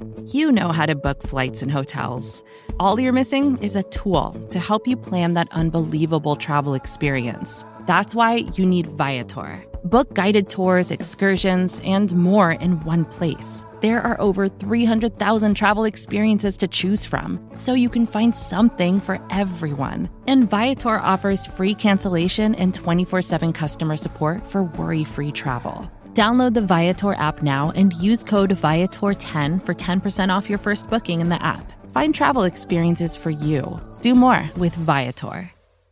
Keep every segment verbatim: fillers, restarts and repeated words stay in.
You know how to book flights and hotels. All you're missing is a tool to help you plan that unbelievable travel experience. That's why you need Viator. Book guided tours, excursions, and more in one place. There are over three hundred thousand travel experiences to choose from, so you can find something for everyone. And Viator offers free cancellation and twenty-four seven customer support for worry-free travel. Download the Viator app now and use code Viator ten for ten percent off your first booking in the app. Find travel experiences for you. Do more with Viator.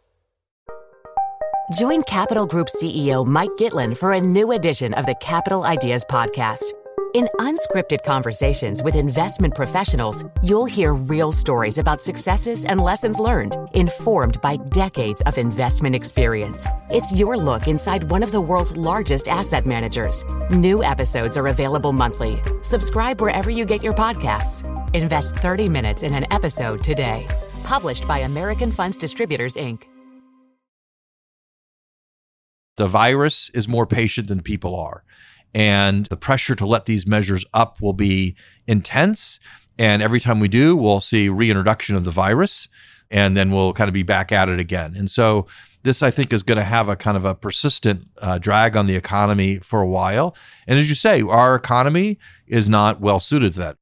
Join Capital Group C E O Mike Gitlin for a new edition of the Capital Ideas Podcast. In unscripted conversations with investment professionals, you'll hear real stories about successes and lessons learned, informed by decades of investment experience. It's your look inside one of the world's largest asset managers. New episodes are available monthly. Subscribe wherever you get your podcasts. Invest thirty minutes in an episode today. Published by American Funds Distributors, Incorporated. The virus is more patient than people are. And the pressure to let these measures up will be intense. And every time we do, we'll see reintroduction of the virus, and then we'll kind of be back at it again. And so this, I think, is going to have a kind of a persistent uh, drag on the economy for a while. And as you say, our economy is not well suited to that.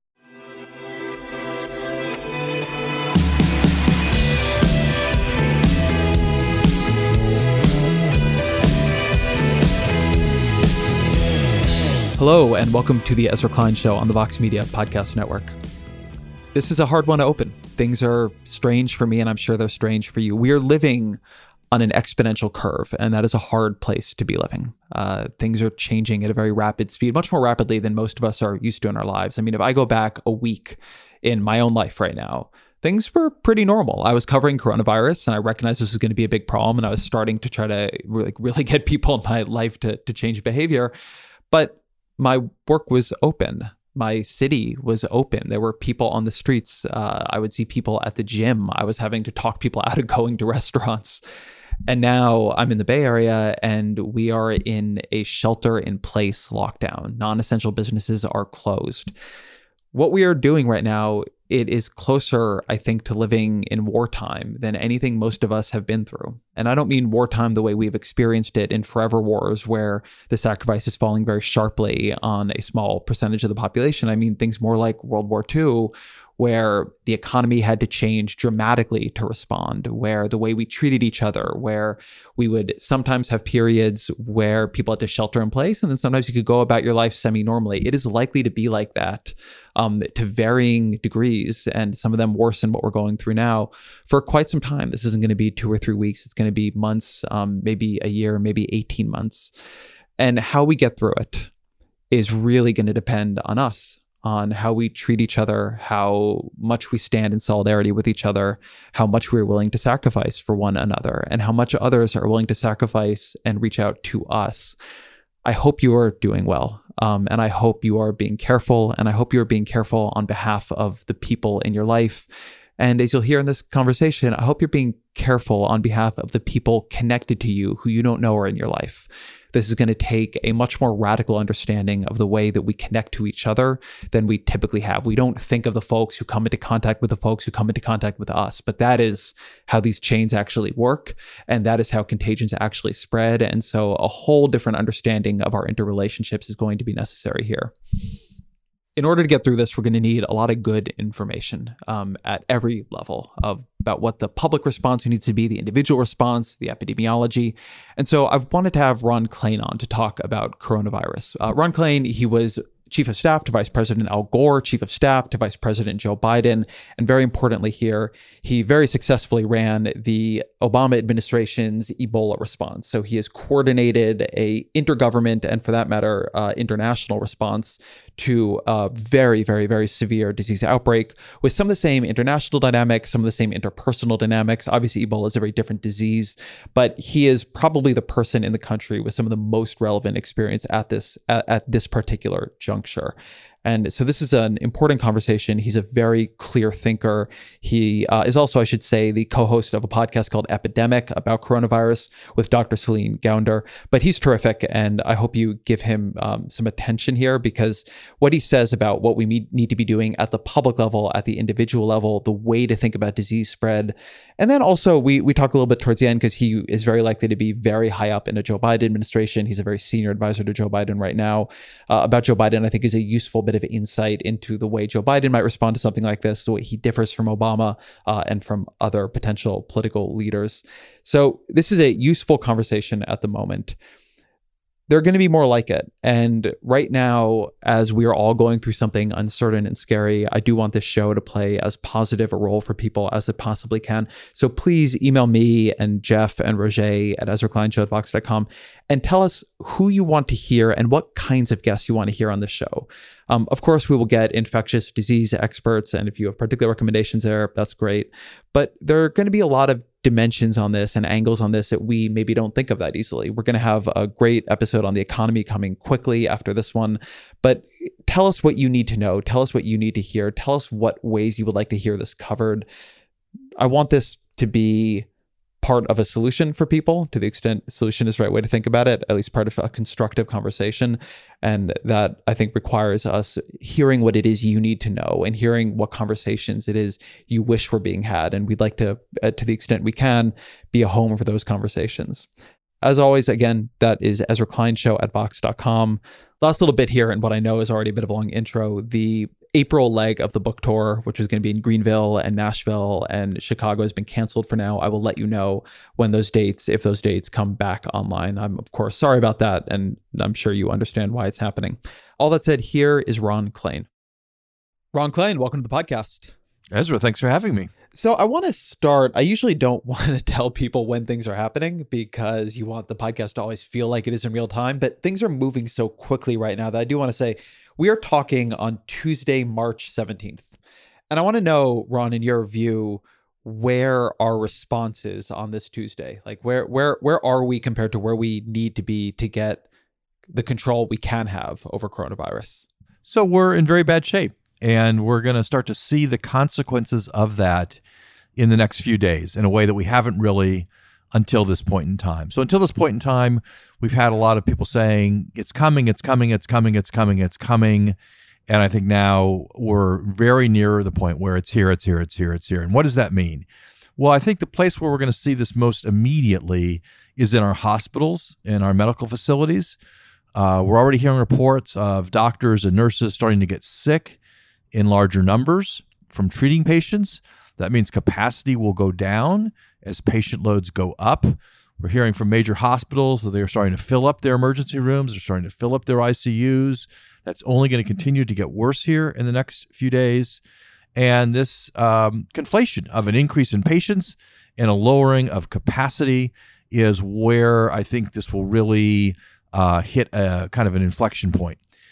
Hello, and welcome to the Ezra Klein Show on the Vox Media Podcast Network. This is a hard one to open. Things are strange for me, and I'm sure they're strange for you. We are living on an exponential curve, and that is a hard place to be living. Uh, things are changing at a very rapid speed, much more rapidly than most of us are used to in our lives. I mean, if I go back a week in my own life right now, things were pretty normal. I was covering coronavirus, and I recognized this was going to be a big problem, and I was starting to try to really, really get people in my life to, to change behavior. But my work was open. My city was open. There were people on the streets. Uh, I would see people at the gym. I was having to talk people out of going to restaurants. And now I'm in the Bay Area, and we are in a shelter-in-place lockdown. Non-essential businesses are closed. What we are doing right now, it is closer, I think, to living in wartime than anything most of us have been through. And I don't mean wartime the way we've experienced it in forever wars, where the sacrifice is falling very sharply on a small percentage of the population. I mean things more like World War Two, where the economy had to change dramatically to respond, where the way we treated each other, where we would sometimes have periods where people had to shelter in place, and then sometimes you could go about your life semi-normally. It is likely to be like that um, to varying degrees, and some of them worse than what we're going through now for quite some time. This isn't going to be two or three weeks. It's going to be months, um, maybe a year, maybe eighteen months. And how we get through it is really going to depend on us, on how we treat each other, how much we stand in solidarity with each other, how much we're willing to sacrifice for one another, and how much others are willing to sacrifice and reach out to us. I hope you are doing well, um, and I hope you are being careful, and I hope you are being careful on behalf of the people in your life. And as you'll hear in this conversation, I hope you're being careful on behalf of the people connected to you who you don't know are in your life. This is going to take a much more radical understanding of the way that we connect to each other than we typically have. We don't think of the folks who come into contact with the folks who come into contact with us, but that is how these chains actually work, and that is how contagions actually spread. And so a whole different understanding of our interrelationships is going to be necessary here. In order to get through this, we're going to need a lot of good information um, at every level of about what the public response needs to be, the individual response, the epidemiology. And so I've wanted to have Ron Klain on to talk about coronavirus. Uh, Ron Klain, he was Chief of Staff to Vice President Al Gore, Chief of Staff to Vice President Joe Biden. And very importantly here, he very successfully ran the Obama administration's Ebola response. So he has coordinated a intergovernment and, for that matter, uh, international response to a very, very, very severe disease outbreak with some of the same international dynamics, some of the same interpersonal dynamics. Obviously, Ebola is a very different disease, but he is probably the person in the country with some of the most relevant experience at this at, at this particular juncture. And so this is an important conversation. He's a very clear thinker. He uh, is also, I should say, the co-host of a podcast called Epidemic about coronavirus with Doctor Celine Gounder. But he's terrific, and I hope you give him um, some attention here, because what he says about what we need to be doing at the public level, at the individual level, the way to think about disease spread. And then also we we talk a little bit towards the end, because he is very likely to be very high up in the Joe Biden administration. He's a very senior advisor to Joe Biden right now. Uh, about Joe Biden, I think, is a useful bit of insight into the way Joe Biden might respond to something like this, the way he differs from Obama uh, and from other potential political leaders. So this is a useful conversation at the moment. There are going to be more like it. And right now, as we are all going through something uncertain and scary, I do want this show to play as positive a role for people as it possibly can. So please email me and Jeff and Roger at Ezra Klein Show at Vox dot com and tell us who you want to hear and what kinds of guests you want to hear on the show. Um, of course, we will get infectious disease experts, and if you have particular recommendations there, that's great. But there are going to be a lot of dimensions on this and angles on this that we maybe don't think of that easily. We're going to have a great episode on the economy coming quickly after this one, but tell us what you need to know. Tell us what you need to hear. Tell us what ways you would like to hear this covered. I want this to be part of a solution for people, to the extent solution is the right way to think about it, at least part of a constructive conversation. And that, I think, requires us hearing what it is you need to know and hearing what conversations it is you wish were being had. And we'd like to, uh, to the extent we can, be a home for those conversations. As always, again, that is Ezra Klein Show at Vox dot com. Last little bit here, and what I know is already a bit of a long intro. The April leg of the book tour, which was going to be in Greenville and Nashville and Chicago, has been canceled for now. I will let you know when those dates, if those dates come back online. I'm, of course, sorry about that, and I'm sure you understand why it's happening. All that said, here is Ron Klain. Ron Klain, welcome to the podcast. Ezra, thanks for having me. So I want to start, I usually don't want to tell people when things are happening because you want the podcast to always feel like it is in real time, but things are moving so quickly right now that I do want to say we are talking on Tuesday, March seventeenth. And I want to know, Ron, in your view, where our response is on this Tuesday. Like where where where are we compared to where we need to be to get the control we can have over coronavirus? So we're in very bad shape. And we're going to start to see the consequences of that in the next few days in a way that we haven't really until this point in time. So until this point in time, we've had a lot of people saying, it's coming, it's coming, it's coming, it's coming, it's coming. And I think now we're very near the point where it's here, it's here, it's here, it's here. And what does that mean? Well, I think the place where we're going to see this most immediately is in our hospitals and our medical facilities. Uh, we're already hearing reports of doctors and nurses starting to get sick in larger numbers from treating patients. That means capacity will go down as patient loads go up. We're hearing from major hospitals that they're starting to fill up their emergency rooms. They're starting to fill up their I C Us. That's only going to continue to get worse here in the next few days. And this um, conflation of an increase in patients and a lowering of capacity is where I think this will really uh, hit a kind of an inflection point.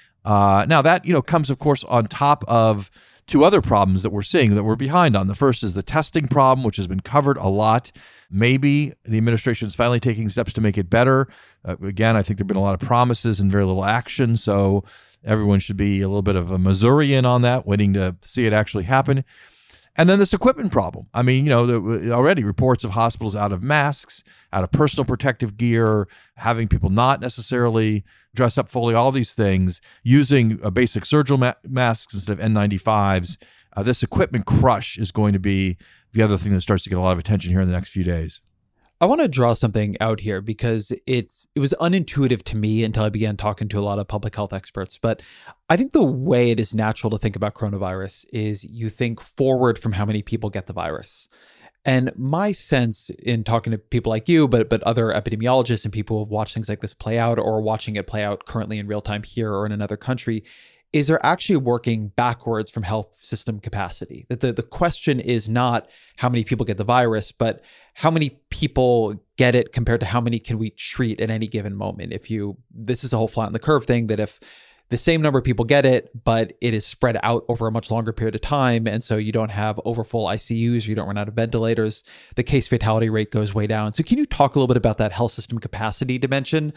Uh, now that, you know, comes, of course, on top of two other problems that we're seeing that we're behind on. The first is the testing problem, which has been covered a lot. Maybe the administration is finally taking steps to make it better. Uh, again, I think there have been a lot of promises and very little action. So everyone should be a little bit of a Missourian on that, waiting to see it actually happen. And then this equipment problem. I mean, you know, there already reports of hospitals out of masks, out of personal protective gear, having people not necessarily dress up fully, all these things, using uh, basic surgical ma- masks instead of N ninety-fives. Uh, this equipment crush is going to be the other thing that starts to get a lot of attention here in the next few days. I want to draw something out here because it's it was unintuitive to me until I began talking to a lot of public health experts. But I think the way it is natural to think about coronavirus is you think forward from how many people get the virus. And my sense in talking to people like you, but but other epidemiologists and people who have watched things like this play out or watching it play out currently in real time here or in another country, is they're actually working backwards from health system capacity. That the, the question is not how many people get the virus, but how many people get it compared to how many can we treat at any given moment. If you, this is a whole flatten the curve thing, that if the same number of people get it, but it is spread out over a much longer period of time, and so you don't have overfull I C Us, or you don't run out of ventilators, the case fatality rate goes way down. So can you talk a little bit about that health system capacity dimension?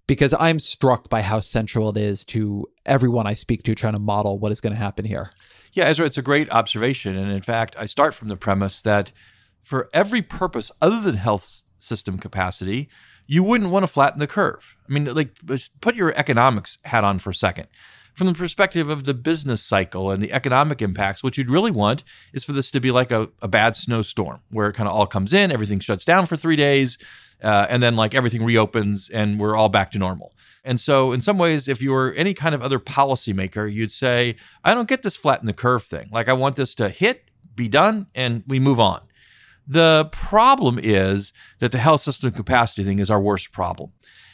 because I'm struck by how central it is to everyone I speak to trying to model what is going to happen here. Yeah, Ezra, it's a great observation. And in fact, I start from the premise that for every purpose other than health system capacity, you wouldn't want to flatten the curve. I mean, like, put your economics hat on for a second. From the perspective of the business cycle and the economic impacts, what you'd really want is for this to be like a, a bad snowstorm where it kind of all comes in, everything shuts down for three days, uh, and then like everything reopens and we're all back to normal. And so in some ways, if you were any kind of other policymaker, you'd say, I don't get this flatten the curve thing. Like, I want this to hit, be done, and we move on. The problem is that the health system capacity thing is our worst problem.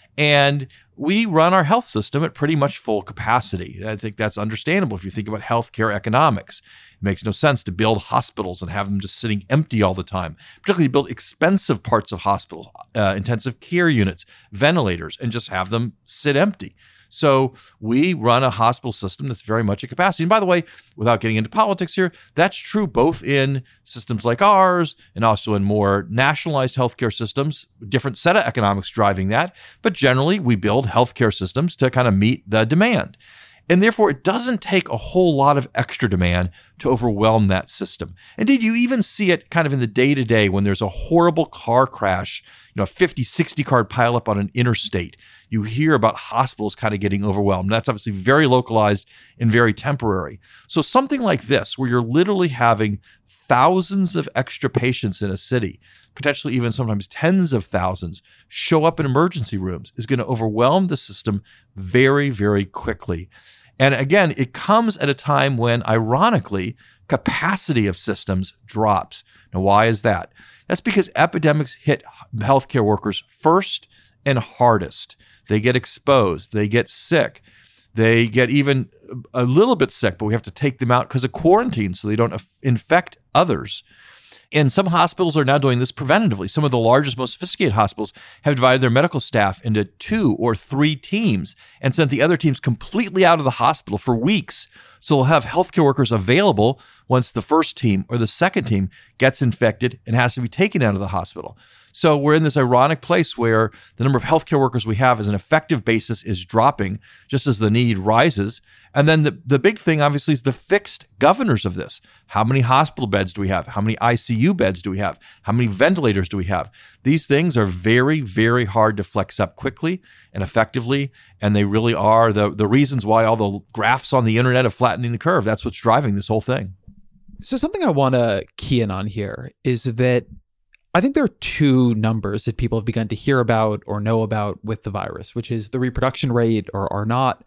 And we run our health system at pretty much full capacity. I think that's understandable if you think about healthcare economics. It makes no sense to build hospitals and have them just sitting empty all the time, particularly build expensive parts of hospitals, uh, intensive care units, ventilators, and just have them sit empty. So we run a hospital system that's very much at capacity. And by the way, without getting into politics here, that's true both in systems like ours and also in more nationalized healthcare systems, different set of economics driving that. But generally, we build healthcare systems to kind of meet the demand. And therefore, it doesn't take a whole lot of extra demand to overwhelm that system. Indeed, you even see it kind of in the day-to-day when there's a horrible car crash, you know, a fifty, sixty car pileup on an interstate. You hear about hospitals kind of getting overwhelmed. That's obviously very localized and very temporary. So something like this, where you're literally having thousands of extra patients in a city, potentially even sometimes tens of thousands, show up in emergency rooms, is going to overwhelm the system very, very quickly. And again, it comes at a time when, ironically, capacity of systems drops. Now, why is that? That's because epidemics hit healthcare workers first and hardest. They get exposed. They get sick. They get even a little bit sick, but we have to take them out because of quarantine so they don't infect others. And some hospitals are now doing this preventatively. Some of the largest, most sophisticated hospitals have divided their medical staff into two or three teams and sent the other teams completely out of the hospital for weeks. So they'll have healthcare workers available once the first team or the second team gets infected and has to be taken out of the hospital. So we're in this ironic place where the number of healthcare workers we have as an effective basis is dropping just as the need rises. And then the, the big thing, obviously, is the fixed governors of this. How many hospital beds do we have? How many I C U beds do we have? How many ventilators do we have? These things are very, very hard to flex up quickly and effectively. And they really are the, the reasons why all the graphs on the internet are flattening the curve. That's what's driving this whole thing. So something I want to key in on here is that I think there are two numbers that people have begun to hear about or know about with the virus, which is the reproduction rate or R naught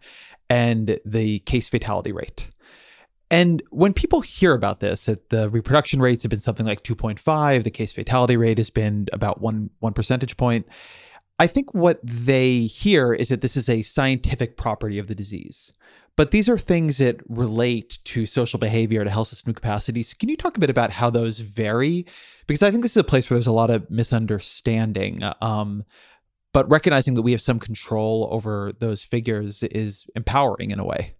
and the case fatality rate. And when people hear about this, that the reproduction rates have been something like two point five, the case fatality rate has been about one, one percentage point. I think what they hear is that this is a scientific property of the disease. But these are things that relate to social behavior, to health system capacities. Can you talk a bit about how those vary? Because I think this is a place where there's a lot of misunderstanding. Um, but recognizing that we have some control over those figures is empowering in a way.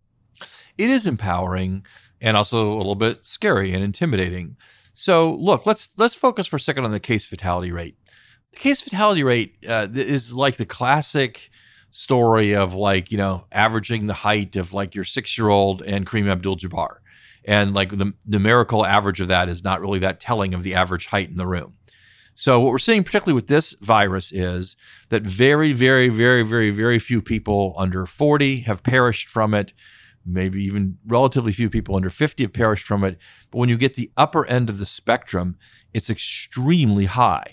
It is empowering and also a little bit scary and intimidating. So look, let's let's focus for a second on the case fatality rate. The case fatality rate uh, is like the classic story of, like, you know, averaging the height of like your six-year-old and Kareem Abdul-Jabbar. And like the numerical average of that is not really that telling of the average height in the room. So what we're seeing, particularly with this virus, is that very, very, very, very, very few people under forty have perished from it. Maybe even relatively few people under fifty have perished from it. But when you get the upper end of the spectrum, it's extremely high.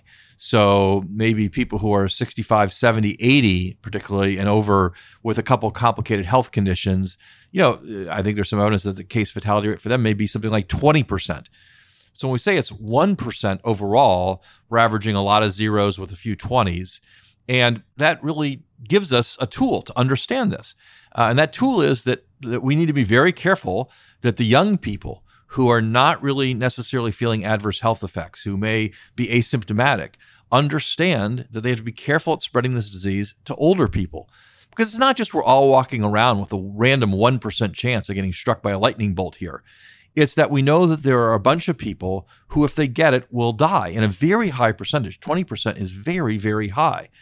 So maybe people who are sixty-five, seventy, eighty, particularly, and over with a couple complicated health conditions, you know, I think there's some evidence that the case fatality rate for them may be something like twenty percent. So when we say it's one percent overall, we're averaging a lot of zeros with a few twenties. And that really gives us a tool to understand this. Uh, and that tool is that, that we need to be very careful that the young people who are not really necessarily feeling adverse health effects, who may be asymptomatic, understand that they have to be careful at spreading this disease to older people. Because it's not just we're all walking around with a random one percent chance of getting struck by a lightning bolt here. It's that we know that there are a bunch of people who, if they get it, will die in a very high percentage. twenty percent is very, very high.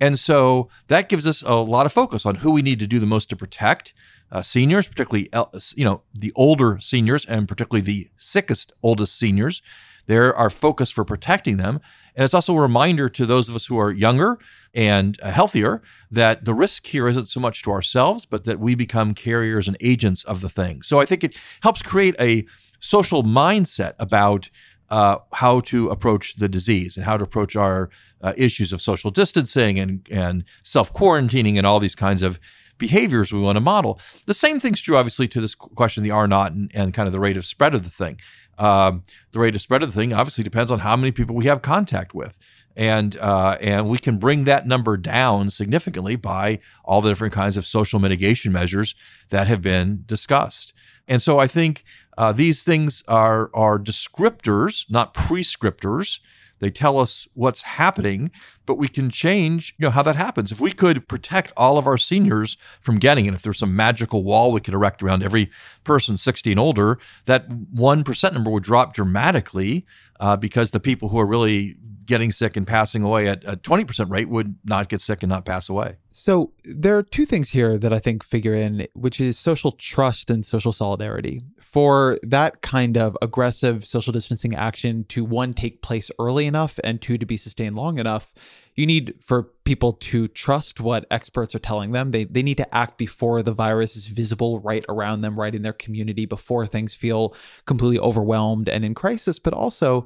And so that gives us a lot of focus on who we need to do the most to protect. Uh, seniors, particularly, you know, the older seniors and particularly the sickest, oldest seniors. They're our focus for protecting them. And it's also a reminder to those of us who are younger and uh, healthier that the risk here isn't so much to ourselves, but that we become carriers and agents of the thing. So I think it helps create a social mindset about uh, how to approach the disease and how to approach our uh, issues of social distancing and, and self-quarantining and all these kinds of behaviors we want to model. The same thing's true, obviously, to this question of the R naught and, and kind of the rate of spread of the thing. Um, the rate of spread of the thing obviously depends on how many people we have contact with. And uh, and we can bring that number down significantly by all the different kinds of social mitigation measures that have been discussed. And so I think uh, these things are are descriptors, not prescriptors. They tell us what's happening, but we can change, you know, how that happens. If we could protect all of our seniors from getting it, if there's some magical wall we could erect around every person sixty and older, that one percent number would drop dramatically uh, because the people who are really getting sick and passing away at a twenty percent rate would not get sick and not pass away. So there are two things here that I think figure in, which is social trust and social solidarity. For that kind of aggressive social distancing action to, one, take place early enough, and two, to be sustained long enough, you need for people to trust what experts are telling them. They they need to act before the virus is visible right around them, right in their community, before things feel completely overwhelmed and in crisis. But also,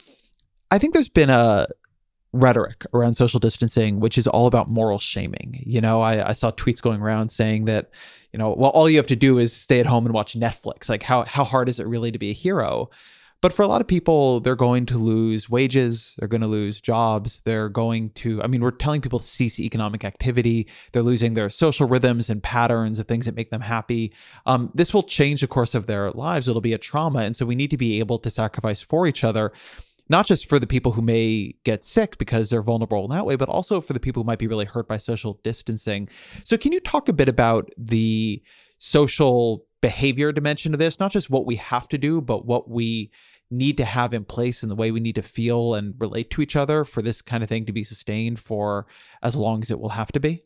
I think there's been a rhetoric around social distancing, which is all about moral shaming. You know, I, I saw tweets going around saying that, you know, well, all you have to do is stay at home and watch Netflix. Like, how how hard is it really to be a hero? But for a lot of people, they're going to lose wages. They're going to lose jobs. They're going to, I mean, we're telling people to cease economic activity. They're losing their social rhythms and patterns of things that make them happy. Um, this will change the course of their lives. It'll be a trauma. And so we need to be able to sacrifice for each other, not just for the people who may get sick because they're vulnerable in that way, but also for the people who might be really hurt by social distancing. So can you talk a bit about the social behavior dimension of this, not just what we have to do, but what we need to have in place and the way we need to feel and relate to each other for this kind of thing to be sustained for as long as it will have to be?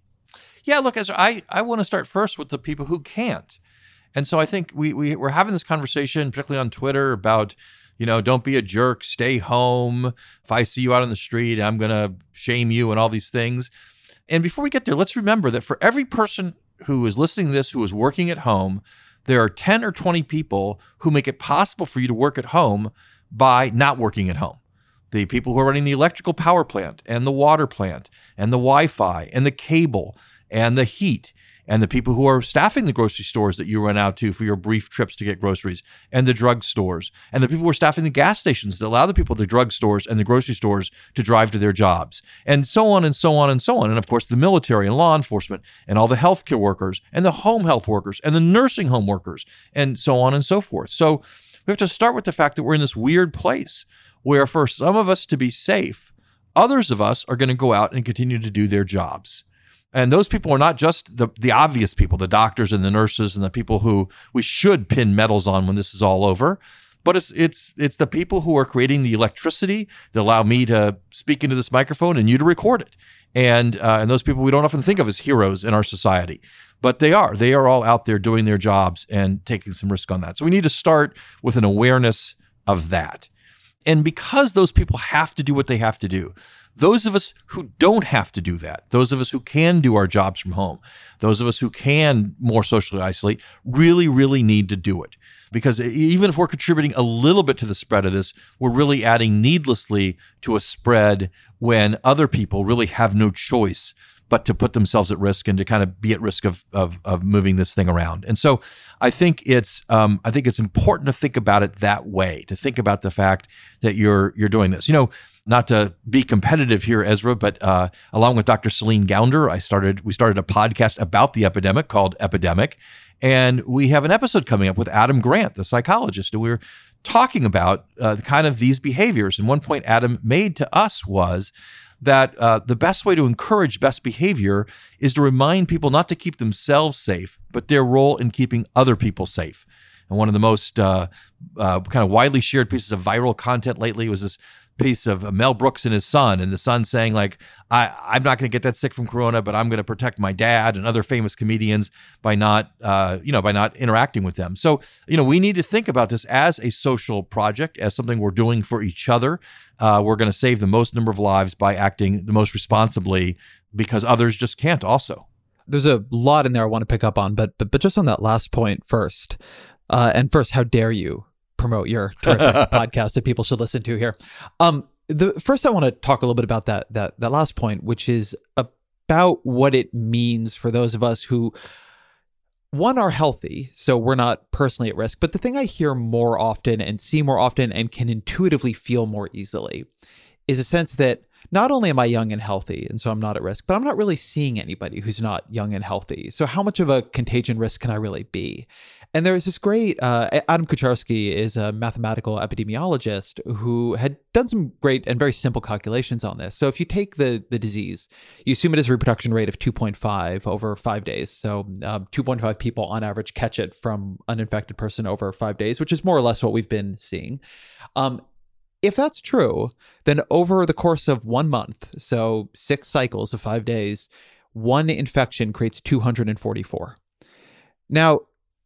Yeah, look, Ezra, I, I want to start first with the people who can't. And so I think we, we, we're having this conversation, particularly on Twitter, about, you know, don't be a jerk, stay home. If I see you out on the street, I'm going to shame you and all these things. And before we get there, let's remember that for every person who is listening to this, who is working at home, there are ten or twenty people who make it possible for you to work at home by not working at home. The people who are running the electrical power plant and the water plant and the Wi-Fi and the cable and the heat, and the people who are staffing the grocery stores that you run out to for your brief trips to get groceries, and the drug stores, and the people who are staffing the gas stations that allow the people at the drug stores and the grocery stores to drive to their jobs, and so on and so on and so on. And of course, the military and law enforcement and all the healthcare workers and the home health workers and the nursing home workers and so on and so forth. So we have to start with the fact that we're in this weird place where for some of us to be safe, others of us are going to go out and continue to do their jobs. And those people are not just the, the obvious people, the doctors and the nurses and the people who we should pin medals on when this is all over, but it's it's it's the people who are creating the electricity that allow me to speak into this microphone and you to record it. And uh, and those people we don't often think of as heroes in our society, but they are. They are all out there doing their jobs and taking some risk on that. So we need to start with an awareness of that. And because those people have to do what they have to do, those of us who don't have to do that, those of us who can do our jobs from home, those of us who can more socially isolate, really, really need to do it. Because even if we're contributing a little bit to the spread of this, we're really adding needlessly to a spread when other people really have no choice but to put themselves at risk and to kind of be at risk of of, of moving this thing around. And so I think it's um, I think it's important to think about it that way, to think about the fact that you're you're doing this. You know, not to be competitive here, Ezra, but uh, along with Doctor Celine Gounder, I started we started a podcast about the epidemic called Epidemic, and we have an episode coming up with Adam Grant, the psychologist, and we were talking about uh, kind of these behaviors. And one point Adam made to us was that uh, the best way to encourage best behavior is to remind people not to keep themselves safe, but their role in keeping other people safe. And one of the most uh, uh, kind of widely shared pieces of viral content lately was this piece of Mel Brooks and his son, and the son saying like, I, I'm not going to get that sick from corona, but I'm going to protect my dad, and other famous comedians by not, uh, you know, by not interacting with them. So, you know, we need to think about this as a social project, as something we're doing for each other. Uh, we're going to save the most number of lives by acting the most responsibly because others just can't also. There's a lot in there I want to pick up on, but but, but just on that last point first. Uh, and first, how dare you promote your terrific podcast that people should listen to here. Um, the first, I want to talk a little bit about that that that last point, which is about what it means for those of us who, one, are healthy, so we're not personally at risk. But the thing I hear more often and see more often and can intuitively feel more easily is a sense that not only am I young and healthy, and so I'm not at risk, but I'm not really seeing anybody who's not young and healthy. So how much of a contagion risk can I really be? And there is this great, uh, Adam Kucharski is a mathematical epidemiologist who had done some great and very simple calculations on this. So if you take the the disease, you assume it has a reproduction rate of two point five over five days. So um, two point five people on average catch it from an infected person over five days, which is more or less what we've been seeing. Um, If that's true, then over the course of one month, so six cycles of five days, one infection creates two hundred forty-four. Now,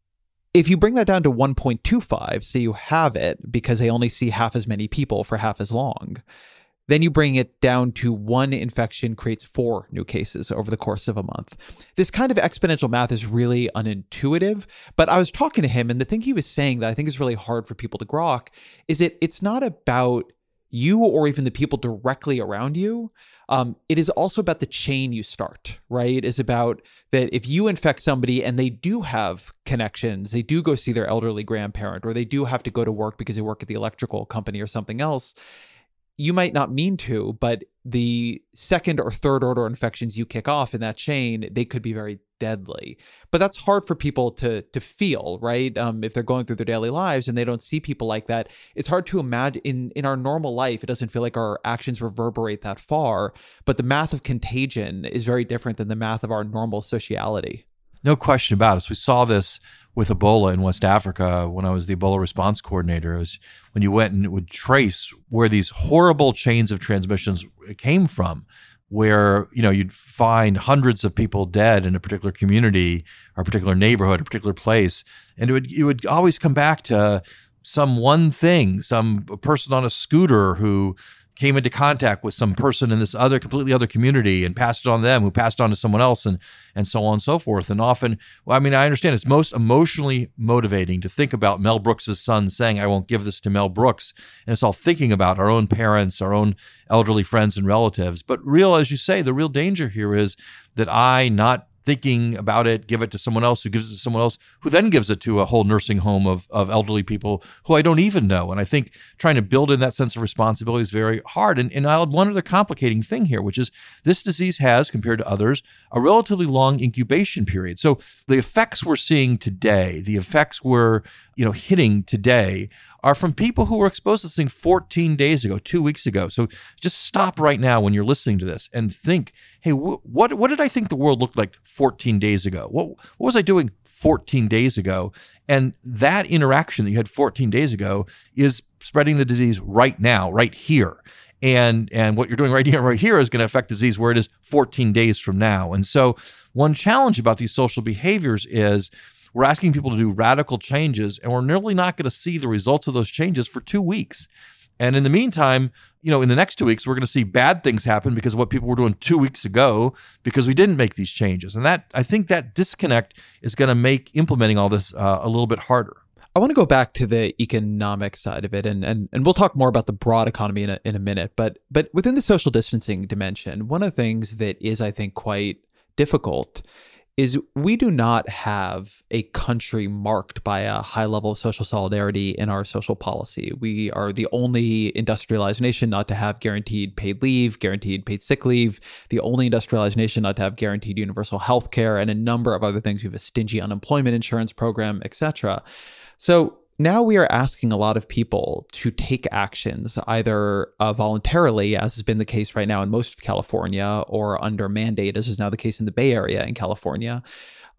if you bring that down to one point two five, so you have it because they only see half as many people for half as long, then you bring it down to one infection creates four new cases over the course of a month. This kind of exponential math is really unintuitive, but I was talking to him, and the thing he was saying that I think is really hard for people to grok is that it's not about you or even the people directly around you. Um, it is also about the chain you start, right? It's about that if you infect somebody and they do have connections, they do go see their elderly grandparent, or they do have to go to work because they work at the electrical company or something else, you might not mean to, but the second or third order infections you kick off in that chain, they could be very deadly. But that's hard for people to to feel, right? Um, if they're going through their daily lives and they don't see people like that, it's hard to imagine in, in our normal life, it doesn't feel like our actions reverberate that far. But the math of contagion is very different than the math of our normal sociality. No question about it. So we saw this with Ebola in West Africa when I was the Ebola response coordinator. It was when you went and would trace where these horrible chains of transmissions came from, where, you know, you'd find hundreds of people dead in a particular community or a particular neighborhood, a particular place. And it would, it would always come back to some one thing, some person on a scooter who came into contact with some person in this other, completely other community and passed it on to them, who passed it on to someone else, and and so on and so forth. And often, well, I mean, I understand it's most emotionally motivating to think about Mel Brooks' son saying, I won't give this to Mel Brooks. And it's all thinking about our own parents, our own elderly friends and relatives. But real, as you say, the real danger here is that I not thinking about it, give it to someone else who gives it to someone else who then gives it to a whole nursing home of, of elderly people who I don't even know. And I think trying to build in that sense of responsibility is very hard. And, and I'll add one other complicating thing here, which is this disease has, compared to others, a relatively long incubation period. So the effects we're seeing today, the effects we're, you know, hitting today are from people who were exposed to this thing fourteen days ago, two weeks ago. So just stop right now when you're listening to this and think, hey, wh- what what did I think the world looked like fourteen days ago? What, what was I doing fourteen days ago? And that interaction that you had fourteen days ago is spreading the disease right now, right here. And and what you're doing right here, right here is going to affect the disease where it is fourteen days from now. And so one challenge about these social behaviors is we're asking people to do radical changes, and we're nearly not going to see the results of those changes for two weeks. And in the meantime, you know, in the next two weeks, we're going to see bad things happen because of what people were doing two weeks ago because we didn't make these changes. And that, I think that disconnect is going to make implementing all this uh, a little bit harder. I want to go back to the economic side of it, and and and we'll talk more about the broad economy in a, in a minute. But but within the social distancing dimension, one of the things that is, I think, quite difficult is we do not have a country marked by a high level of social solidarity in our social policy. We are the only industrialized nation not to have guaranteed paid leave, guaranteed paid sick leave, the only industrialized nation not to have guaranteed universal health care, and a number of other things. We have a stingy unemployment insurance program, et cetera. So now we are asking a lot of people to take actions either uh, voluntarily, as has been the case right now in most of California, or under mandate, as is now the case in the Bay Area in California,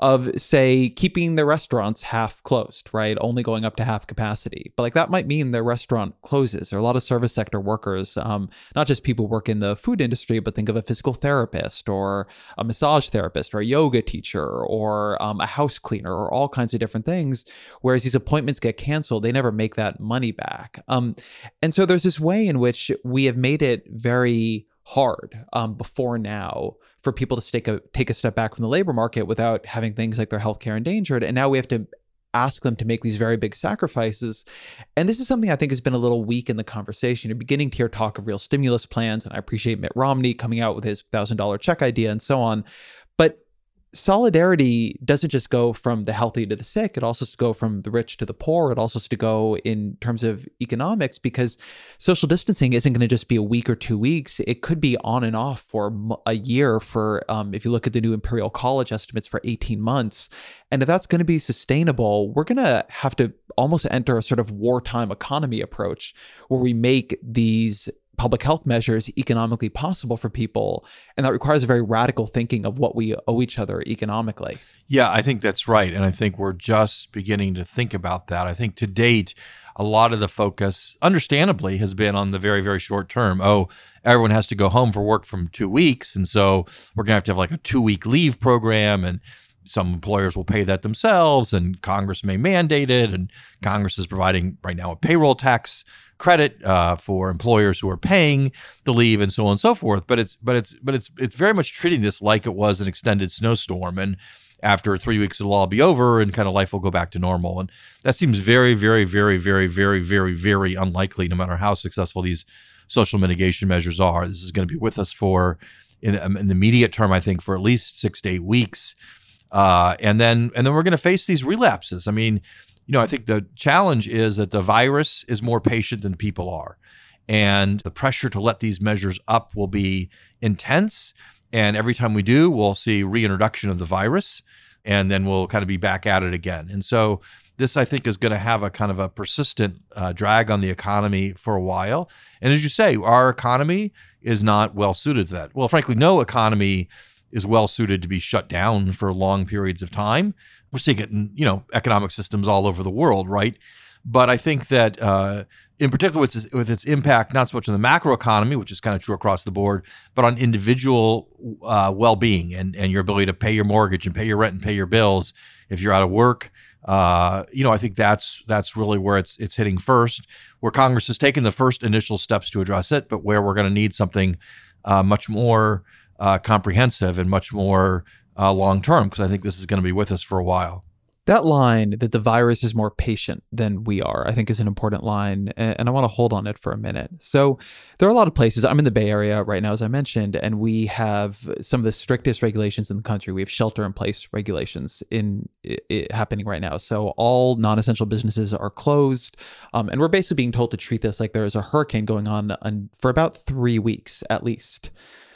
of, say, keeping their restaurants half closed, right? Only going up to half capacity. But like that might mean their restaurant closes. There are a lot of service sector workers, um, not just people who work in the food industry, but think of a physical therapist or a massage therapist or a yoga teacher or um, a house cleaner or all kinds of different things. Whereas these appointments get canceled, they never make that money back. Um, and so there's this way in which we have made it very hard um, before now for people to take a, take a step back from the labor market without having things like their healthcare endangered. And now we have to ask them to make these very big sacrifices. And this is something I think has been a little weak in the conversation. You're beginning to hear talk of real stimulus plans, and I appreciate Mitt Romney coming out with his one thousand dollars check idea and so on. But solidarity doesn't just go from the healthy to the sick. It also has to go from the rich to the poor. It also has to go in terms of economics, because social distancing isn't going to just be a week or two weeks. It could be on and off for a year for, um, if you look at the new Imperial College estimates, for eighteen months. And if that's going to be sustainable, we're going to have to almost enter a sort of wartime economy approach where we make these public health measures economically possible for people. And that requires a very radical thinking of what we owe each other economically. Yeah, I think that's right. And I think we're just beginning to think about that. I think to date, a lot of the focus, understandably, has been on the very, very short term. Oh, everyone has to go home for work from two weeks. And so we're going to have to have like a two-week leave program, and some employers will pay that themselves, and Congress may mandate it. And Congress is providing right now a payroll tax credit uh, for employers who are paying the leave, and so on and so forth. But it's but it's but it's it's very much treating this like it was an extended snowstorm, and after three weeks it'll all be over, and kind of life will go back to normal. And that seems very, very, very, very, very, very, very unlikely, no matter how successful these social mitigation measures are. This is going to be with us for in, in the immediate term, I think, for at least six to eight weeks. Uh, and then and then we're going to face these relapses. I mean, you know, I think the challenge is that the virus is more patient than people are. And the pressure to let these measures up will be intense. And every time we do, we'll see reintroduction of the virus, and then we'll kind of be back at it again. And so this, I think, is going to have a kind of a persistent uh, drag on the economy for a while. And as you say, our economy is not well suited to that. Well, frankly, no economy is well suited to be shut down for long periods of time. We're seeing it in, you know, economic systems all over the world, right? But I think that uh, in particular with its, with its impact, not so much on the macro economy, which is kind of true across the board, but on individual uh, well-being and, and your ability to pay your mortgage and pay your rent and pay your bills if you're out of work. Uh, you know, I think that's that's really where it's it's hitting first, where Congress has taken the first initial steps to address it, but where we're going to need something uh, much more Uh, comprehensive and much more uh, long-term, because I think this is going to be with us for a while. That line that the virus is more patient than we are, I think, is an important line, and I want to hold on it for a minute. So there are a lot of places. I'm in the Bay Area right now, as I mentioned, and we have some of the strictest regulations in the country. We have shelter-in-place regulations in it, it happening right now. So all non-essential businesses are closed, um, and we're basically being told to treat this like there is a hurricane going on, on for about three weeks at least.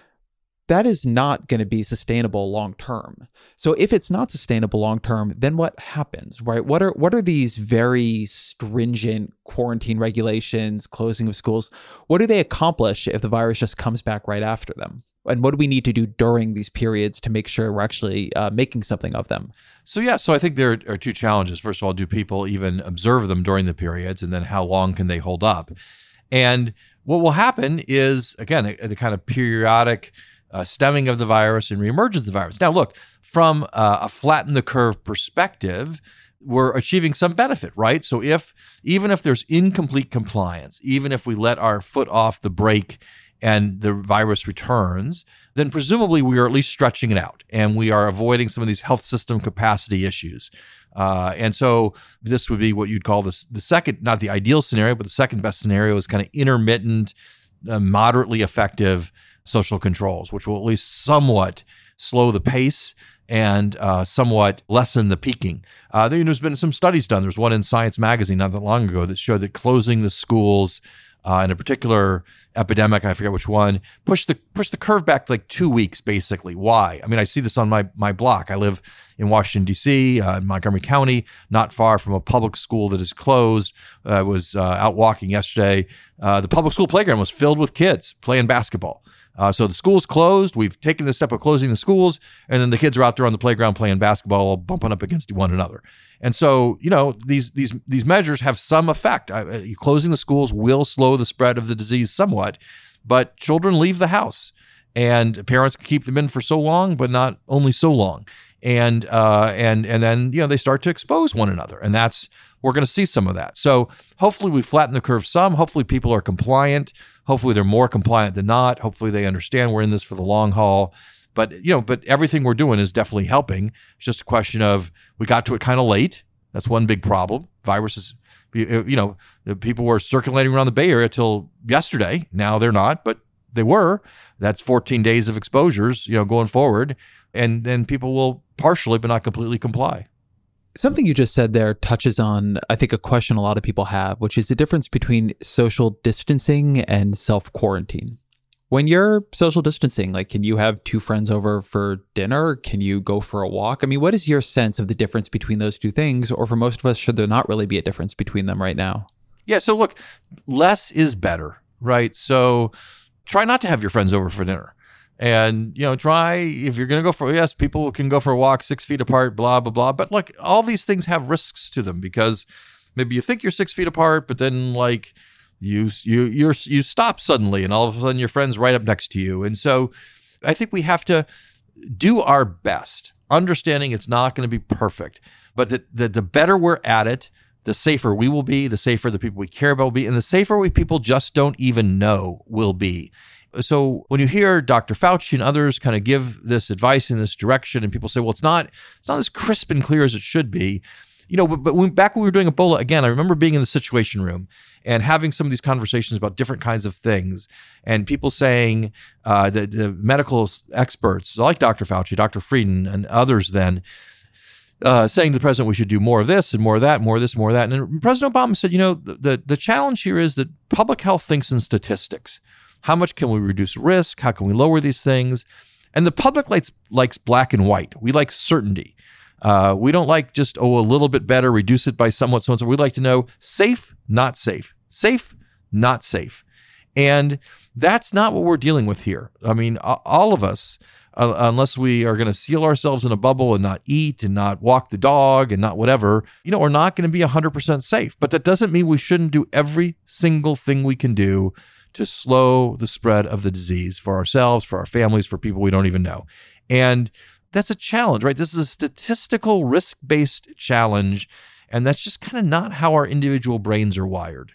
That is not going to be sustainable long term. So if it's not sustainable long term, then what happens, right? What are what are these very stringent quarantine regulations, closing of schools? What do they accomplish if the virus just comes back right after them? And what do we need to do during these periods to make sure we're actually uh, making something of them? So yeah, so I think there are two challenges. First of all, do people even observe them during the periods? And then how long can they hold up? And what will happen is, again, the kind of periodic Uh, stemming of the virus and reemergence of the virus. Now, look, from uh, a flatten the curve perspective, we're achieving some benefit, right? So if even if there's incomplete compliance, even if we let our foot off the brake and the virus returns, then presumably we are at least stretching it out, and we are avoiding some of these health system capacity issues. Uh, and so this would be what you'd call this, the second, not the ideal scenario, but the second best scenario is kind of intermittent, uh, moderately effective social controls, which will at least somewhat slow the pace and uh, somewhat lessen the peaking. Uh, there, there's been some studies done. There's one in Science Magazine not that long ago that showed that closing the schools uh, in a particular epidemic, I forget which one, pushed the pushed the curve back to like two weeks, basically. Why? I mean, I see this on my my block. I live in Washington, D C, uh, in Montgomery County, not far from a public school that is closed. I was uh, out walking yesterday. Uh, the public school playground was filled with kids playing basketball. Uh, so the school's closed. We've taken the step of closing the schools, and then the kids are out there on the playground playing basketball, all bumping up against one another. And so, you know, these these these measures have some effect. Uh, closing the schools will slow the spread of the disease somewhat, but children leave the house, and parents can keep them in for so long, but not only so long. And uh, and and then, you know, they start to expose one another, and that's we're going to see some of that. So hopefully we flatten the curve some. Hopefully people are compliant. Hopefully they're more compliant than not. Hopefully they understand we're in this for the long haul. But, you know, but everything we're doing is definitely helping. It's just a question of we got to it kind of late. That's one big problem. Viruses, you know, the people were circulating around the Bay Area till yesterday. Now they're not, but they were. That's fourteen days of exposures, you know, going forward. And then people will partially, but not completely comply. Something you just said there touches on, I think, a question a lot of people have, which is the difference between social distancing and self-quarantine. When you're social distancing, like, can you have two friends over for dinner? Can you go for a walk? I mean, what is your sense of the difference between those two things? Or for most of us, should there not really be a difference between them right now? Yeah, so look, less is better, right? So try not to have your friends over for dinner. And, you know, try, if you're going to go for, yes, people can go for a walk six feet apart, blah, blah, blah. But look, all these things have risks to them because maybe you think you're six feet apart, but then like you, you, you're, you stop suddenly and all of a sudden your friend's right up next to you. And so I think we have to do our best, understanding it's not going to be perfect, but that the, the better we're at it, the safer we will be, the safer the people we care about will be, and the safer we people just don't even know will be. So when you hear Doctor Fauci and others kind of give this advice in this direction, and people say, well, it's not it's not as crisp and clear as it should be, you know, but, but when, back when we were doing Ebola, again, I remember being in the Situation Room and having some of these conversations about different kinds of things, and people saying, uh, the, the medical experts like Doctor Fauci, Doctor Frieden, and others then, Uh, saying to the president, we should do more of this and more of that, more of this, more of that. And President Obama said, you know, the, the, the challenge here is that public health thinks in statistics. How much can we reduce risk? How can we lower these things? And the public likes, likes black and white. We like certainty. Uh, we don't like just, oh, a little bit better, reduce it by somewhat so and so. We like to know safe, not safe. Safe, not safe. And that's not what we're dealing with here. I mean, all of us, Uh, unless we are going to seal ourselves in a bubble and not eat and not walk the dog and not whatever, you know, we're not going to be one hundred percent safe. But that doesn't mean we shouldn't do every single thing we can do to slow the spread of the disease for ourselves, for our families, for people we don't even know. And that's a challenge, right? This is a statistical risk-based challenge, and that's just kind of not how our individual brains are wired.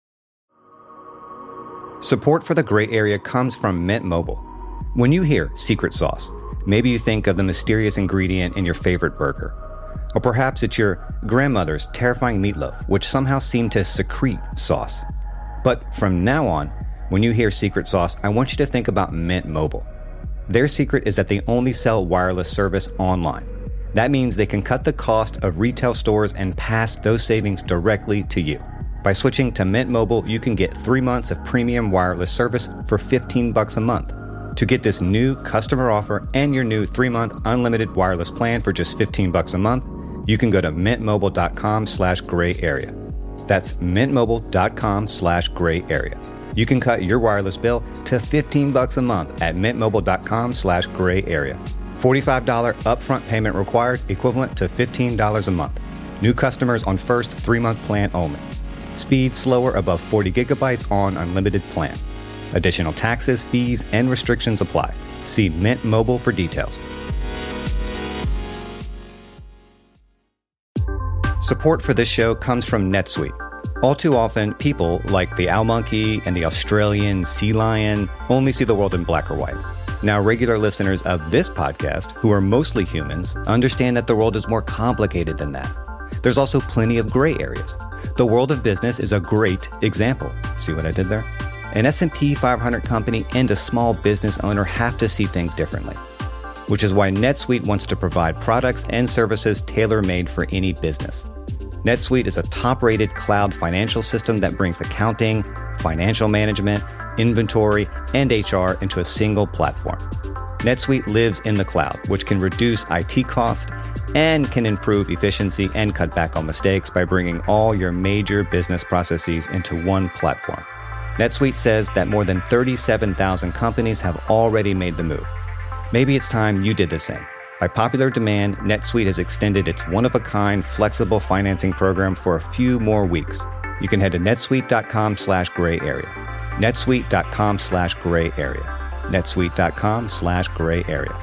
Support for the Gray Area comes from Mint Mobile. When you hear secret sauce, maybe you think of the mysterious ingredient in your favorite burger. Or perhaps it's your grandmother's terrifying meatloaf, which somehow seemed to secrete sauce. But from now on, when you hear secret sauce, I want you to think about Mint Mobile. Their secret is that they only sell wireless service online. That means they can cut the cost of retail stores and pass those savings directly to you. By switching to Mint Mobile, you can get three months of premium wireless service for fifteen bucks a month. To get this new customer offer and your new three-month unlimited wireless plan for just fifteen bucks a month, you can go to mintmobile.com slash gray area. That's mintmobile.com slash gray area. You can cut your wireless bill to fifteen bucks a month at mintmobile.com slash gray area. forty-five dollars upfront payment required, equivalent to fifteen dollars a month. New customers on first three-month plan only. Speed slower above forty gigabytes on unlimited plan. Additional taxes, fees, and restrictions apply. See Mint Mobile for details. Support for this show comes from NetSuite. All too often, people like the owl monkey and the Australian sea lion only see the world in black or white. Now, regular listeners of this podcast, who are mostly humans, understand that the world is more complicated than that. There's also plenty of gray areas. The world of business is a great example. See what I did there? An S and P five hundred company and a small business owner have to see things differently, which is why NetSuite wants to provide products and services tailor-made for any business. NetSuite is a top-rated cloud financial system that brings accounting, financial management, inventory, and H R into a single platform. NetSuite lives in the cloud, which can reduce I T costs and can improve efficiency and cut back on mistakes by bringing all your major business processes into one platform. NetSuite says that more than thirty-seven thousand companies have already made the move. Maybe it's time you did the same. By popular demand, NetSuite has extended its one-of-a-kind flexible financing program for a few more weeks. You can head to netsuite.com slash gray area. netsuite.com slash gray area. netsuite.com slash gray area.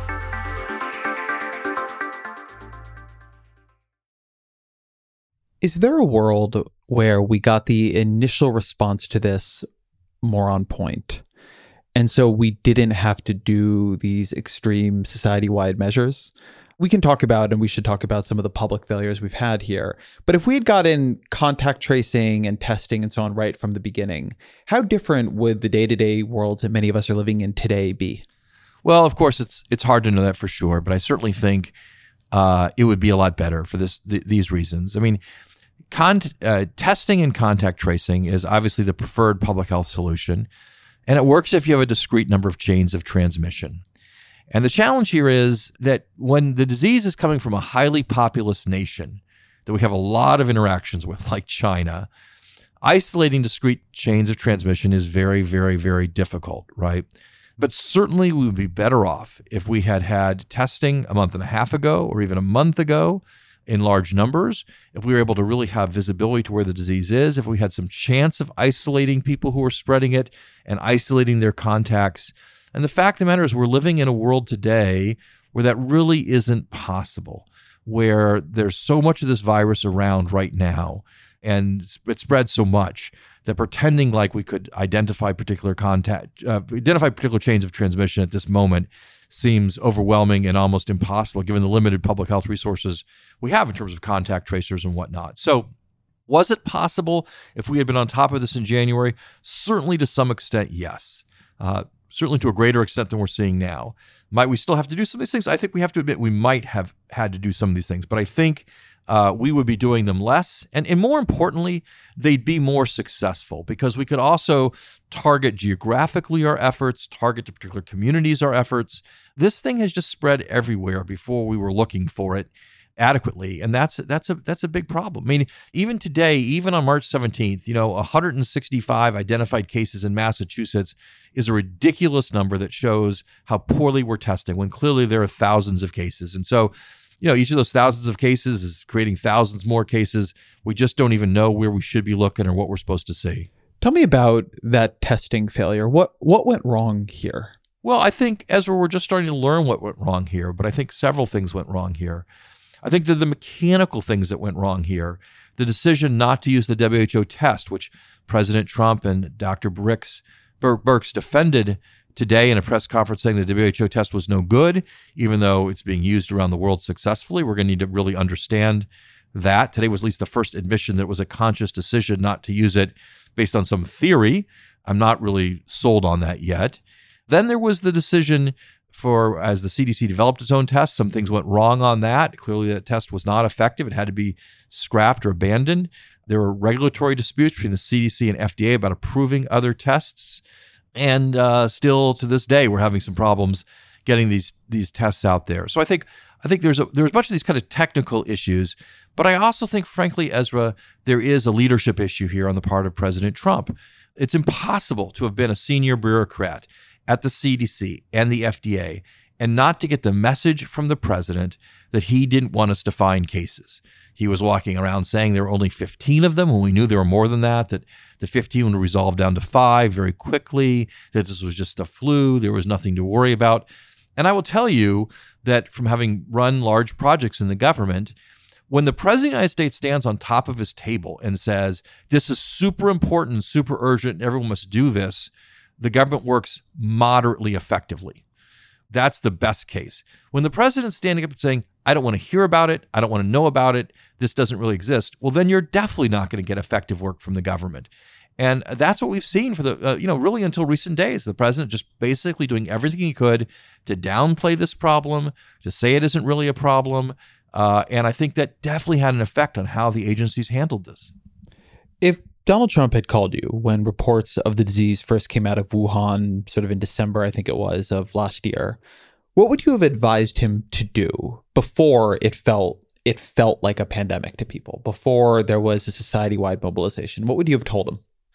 Is there a world where we got the initial response to this more on point, and so we didn't have to do these extreme society-wide measures? We can talk about, and we should talk about, some of the public failures we've had here. But if we had gotten contact tracing and testing and so on right from the beginning, how different would the day-to-day worlds that many of us are living in today be? Well, of course, it's it's hard to know that for sure, but I certainly think uh, it would be a lot better for this th- these reasons. I mean, con- uh, testing and contact tracing is obviously the preferred public health solution, and it works if you have a discrete number of chains of transmission. And the challenge here is that when the disease is coming from a highly populous nation that we have a lot of interactions with, like China, isolating discrete chains of transmission is very, very, very difficult, right? But certainly we would be better off if we had had testing a month and a half ago or even a month ago in large numbers, if we were able to really have visibility to where the disease is, if we had some chance of isolating people who are spreading it and isolating their contacts. And the fact of the matter is we're living in a world today where that really isn't possible, where there's so much of this virus around right now and it spreads so much that pretending like we could identify particular contact, uh, identify particular chains of transmission at this moment seems overwhelming and almost impossible given the limited public health resources we have in terms of contact tracers and whatnot. So was it possible if we had been on top of this in January? Certainly to some extent, yes. Uh, certainly to a greater extent than we're seeing now. Might we still have to do some of these things? I think we have to admit we might have had to do some of these things, but I think uh, we would be doing them less. And, and more importantly, they'd be more successful because we could also target geographically our efforts, target to particular communities our efforts. This thing has just spread everywhere before we were looking for it adequately. And that's that's a that's a big problem. I mean, even today, even on March seventeenth, you know, one hundred sixty-five identified cases in Massachusetts is a ridiculous number that shows how poorly we're testing when clearly there are thousands of cases. And so, you know, each of those thousands of cases is creating thousands more cases. We just don't even know where we should be looking or what we're supposed to see. Tell me about that testing failure. What what went wrong here? Well, I think, Ezra, we're just starting to learn what went wrong here, but I think several things went wrong here. I think that the mechanical things that went wrong here, the decision not to use the W H O test, which President Trump and Doctor Birx, Birx defended today in a press conference saying the W H O test was no good, even though it's being used around the world successfully. We're going to need to really understand that. Today was at least the first admission that it was a conscious decision not to use it based on some theory. I'm not really sold on that yet. Then there was the decision for, as the C D C developed its own test, some things went wrong on that. Clearly that test was not effective. It had to be scrapped or abandoned. There were regulatory disputes between the C D C and F D A about approving other tests. And uh, still to this day, we're having some problems getting these these tests out there. So I think I think there's a, there's much of these kind of technical issues, but I also think, frankly, Ezra, there is a leadership issue here on the part of President Trump. It's impossible to have been a senior bureaucrat at the C D C and the F D A and not to get the message from the president that he didn't want us to find cases. He was walking around saying there were only fifteen of them when we knew there were more than that, that the fifteen would resolve down to five very quickly, that this was just a flu, there was nothing to worry about. And I will tell you that from having run large projects in the government, when the president of the United States stands on top of his table and says, this is super important, super urgent, everyone must do this, the government works moderately effectively. That's the best case. When the president's standing up and saying, I don't want to hear about it, I don't want to know about it, this doesn't really exist, well, then you're definitely not going to get effective work from the government. And that's what we've seen for the, uh, you know, really until recent days. The president just basically doing everything he could to downplay this problem, to say it isn't really a problem. Uh, and I think that definitely had an effect on how the agencies handled this. If Donald Trump had called you when reports of the disease first came out of Wuhan, sort of in December, I think it was, of last year, what would you have advised him to do before it felt it felt like a pandemic to people, before there was a society-wide mobilization? What would you have told him?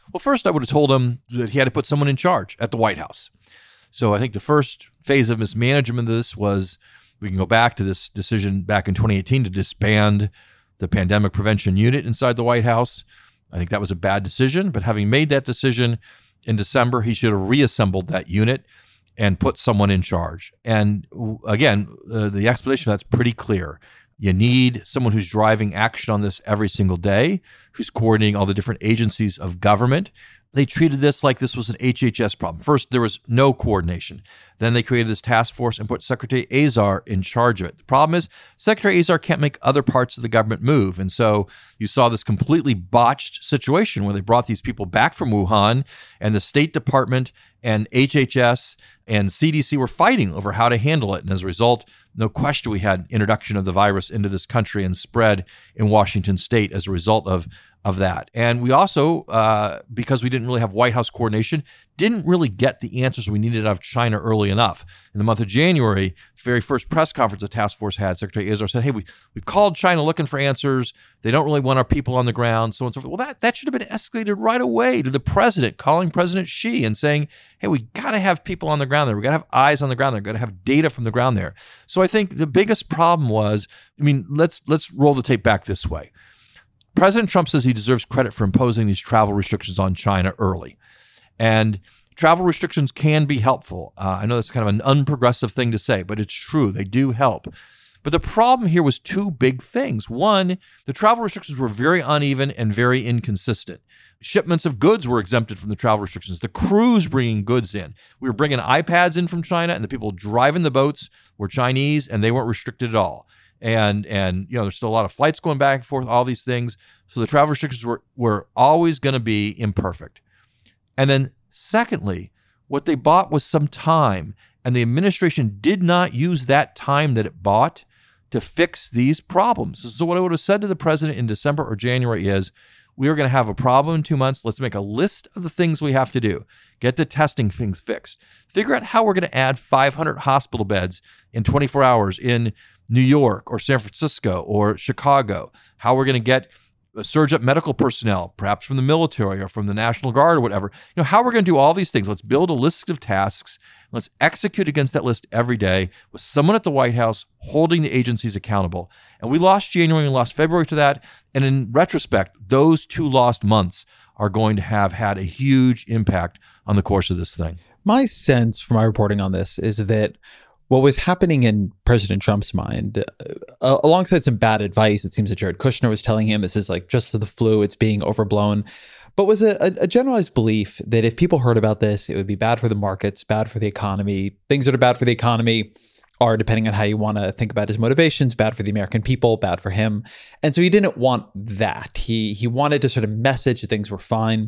Well, first, I would have told him that he had to put someone in charge at the White House. So I think the first phase of mismanagement of this was, we can go back to this decision back in twenty eighteen to disband the pandemic prevention unit inside the White House. I think that was a bad decision. But having made that decision in December, he should have reassembled that unit and put someone in charge. And again, uh, the explanation for that's pretty clear. You need someone who's driving action on this every single day, who's coordinating all the different agencies of government. They treated this like this was an H H S problem. First, there was no coordination. Then they created this task force and put Secretary Azar in charge of it. The problem is Secretary Azar can't make other parts of the government move. And so you saw this completely botched situation where they brought these people back from Wuhan, and the State Department and H H S and C D C were fighting over how to handle it. And as a result, no question we had introduction of the virus into this country and spread in Washington state as a result of of that. And we also, uh, because we didn't really have White House coordination, didn't really get the answers we needed out of China early enough. In the month of January, very first press conference the task force had, Secretary Azar said, hey, we, we called China looking for answers. They don't really want our people on the ground, so on and so forth. Well, that, that should have been escalated right away to the president, calling President Xi and saying, hey, we got to have people on the ground there. We got to have eyes on the ground there. We got to have data from the ground there. So I think the biggest problem was, I mean, let's let's roll the tape back this way. President Trump says he deserves credit for imposing these travel restrictions on China early. And travel restrictions can be helpful. Uh, I know that's kind of an unprogressive thing to say, but it's true. They do help. But the problem here was two big things. One, the travel restrictions were very uneven and very inconsistent. Shipments of goods were exempted from the travel restrictions. The crews bringing goods in. We were bringing iPads in from China, and the people driving the boats were Chinese, and they weren't restricted at all. And, and you know, there's still a lot of flights going back and forth, all these things. So the travel restrictions were, were always going to be imperfect. And then secondly, what they bought was some time, and the administration did not use that time that it bought to fix these problems. So what I would have said to the president in December or January is, we are going to have a problem in two months. Let's make a list of the things we have to do. Get the testing things fixed. Figure out how we're going to add five hundred hospital beds in twenty-four hours in New York or San Francisco or Chicago. How we're going to get surge up medical personnel, perhaps from the military or from the National Guard or whatever. You know, how we're going to do all these things. Let's build a list of tasks. Let's execute against that list every day with someone at the White House holding the agencies accountable. And we lost January and lost February to that. And in retrospect, those two lost months are going to have had a huge impact on the course of this thing. My sense from my reporting on this is that what was happening in President Trump's mind, uh, alongside some bad advice, it seems that Jared Kushner was telling him, this is like just the flu, it's being overblown, but was a, a generalized belief that if people heard about this, it would be bad for the markets, bad for the economy. Things that are bad for the economy are, depending on how you want to think about his motivations, bad for the American people, bad for him. And so he didn't want that. He, he wanted to sort of message that things were fine.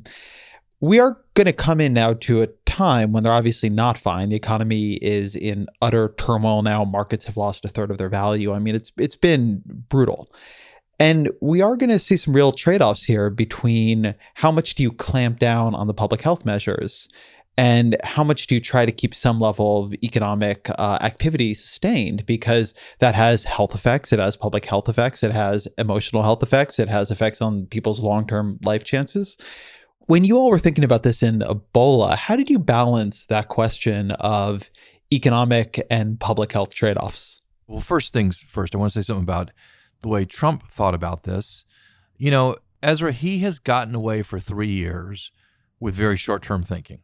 We are going to come in now to a time when they're obviously not fine. The economy is in utter turmoil now. Markets have lost a third of their value. I mean, it's it's been brutal. And we are going to see some real trade-offs here between how much do you clamp down on the public health measures and how much do you try to keep some level of economic uh, activity sustained, because that has health effects. It has public health effects. It has emotional health effects. It has effects on people's long-term life chances. When you all were thinking about this in Ebola, how did you balance that question of economic and public health trade-offs? Well, first things first, I want to say something about the way Trump thought about this. You know, Ezra, he has gotten away for three years with very short-term thinking.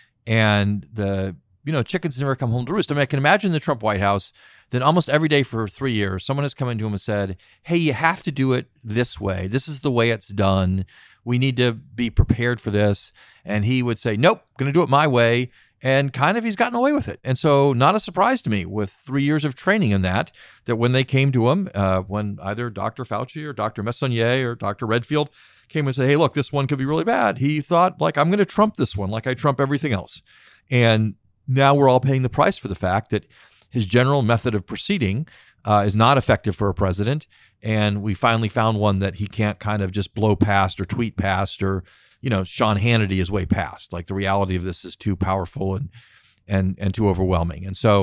And the, you know, chickens never come home to roost. I mean, I can imagine the Trump White House, then almost every day for three years, someone has come into him and said, hey, you have to do it this way. This is the way it's done. We need to be prepared for this. And he would say, nope, going to do it my way. And kind of he's gotten away with it. And so not a surprise to me with three years of training in that, that when they came to him, uh, when either Doctor Fauci or Doctor Messonnier or Doctor Redfield came and said, hey, look, this one could be really bad. He thought, like, I'm going to trump this one like I trump everything else. And now we're all paying the price for the fact that his general method of proceeding uh, is not effective for a president. And we finally found one that he can't kind of just blow past or tweet past, or, you know, Sean Hannity is way past. Like, the reality of this is too powerful and and and too overwhelming. And so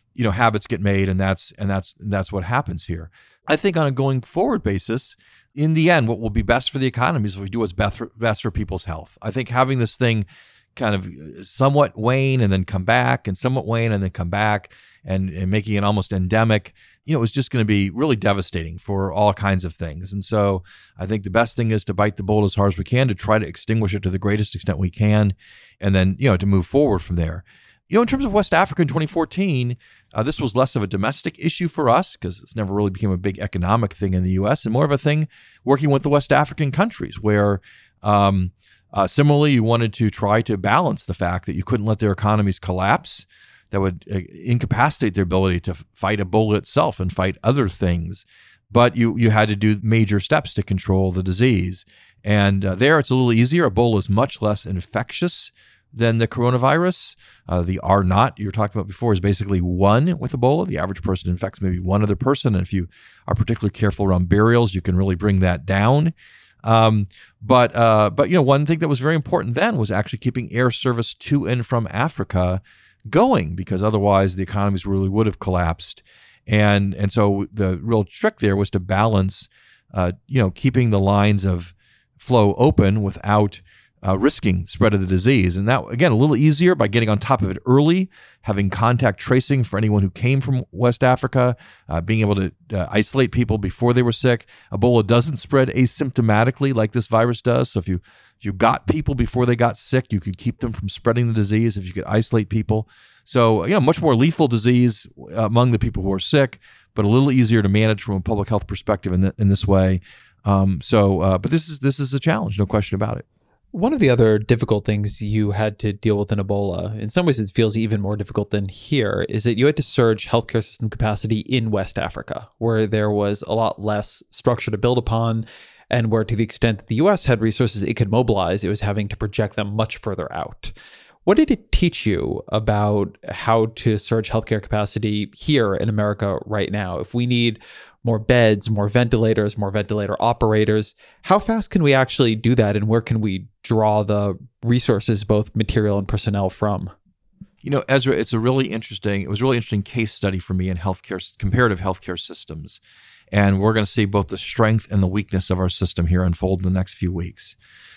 you know, habits get made, and that's and that's and that's what happens here. I think on a going forward basis, in the end, what will be best for the economy is if we do what's best for, best for people's health. I think having this thing kind of somewhat wane and then come back and somewhat wane and then come back and, and making it almost endemic, you know, is just going to be really devastating for all kinds of things. And so I think the best thing is to bite the bullet as hard as we can, to try to extinguish it to the greatest extent we can, and then, you know, to move forward from there. You know, in terms of West Africa in twenty fourteen, uh, this was less of a domestic issue for us because it's never really became a big economic thing in the U S, and more of a thing working with the West African countries where um, uh, similarly you wanted to try to balance the fact that you couldn't let their economies collapse that would uh, incapacitate their ability to f- fight Ebola itself and fight other things. But you you had to do major steps to control the disease. And uh, there it's a little easier. Ebola is much less infectious than the coronavirus. Uh, the R naught you were talking about before is basically one with Ebola. The average person infects maybe one other person. And if you are particularly careful around burials, you can really bring that down. Um, but, uh, but you know, one thing that was very important then was actually keeping air service to and from Africa going, because otherwise the economies really would have collapsed. And, and so the real trick there was to balance, uh, you know, keeping the lines of flow open without Uh, risking spread of the disease. And that, again, a little easier by getting on top of it early, having contact tracing for anyone who came from West Africa, uh, being able to uh, isolate people before they were sick. Ebola doesn't spread asymptomatically like this virus does. So if you if you got people before they got sick, you could keep them from spreading the disease if you could isolate people. So, you know, much more lethal disease among the people who are sick, but a little easier to manage from a public health perspective in, the, in this way. Um, so, uh, but this is this is a challenge, no question about it. One of the other difficult things you had to deal with in Ebola, in some ways it feels even more difficult than here, is that you had to surge healthcare system capacity in West Africa, where there was a lot less structure to build upon, and where to the extent that the U S had resources it could mobilize, it was having to project them much further out. What did it teach you about how to surge healthcare capacity here in America right now? If we need more beds, more ventilators, more ventilator operators, how fast can we actually do that, and where can we draw the resources, both material and personnel, from? You know, Ezra, it's a really interesting, it was a really interesting case study for me in healthcare, comparative healthcare systems. And we're going to see both the strength and the weakness of our system here unfold in the next few weeks.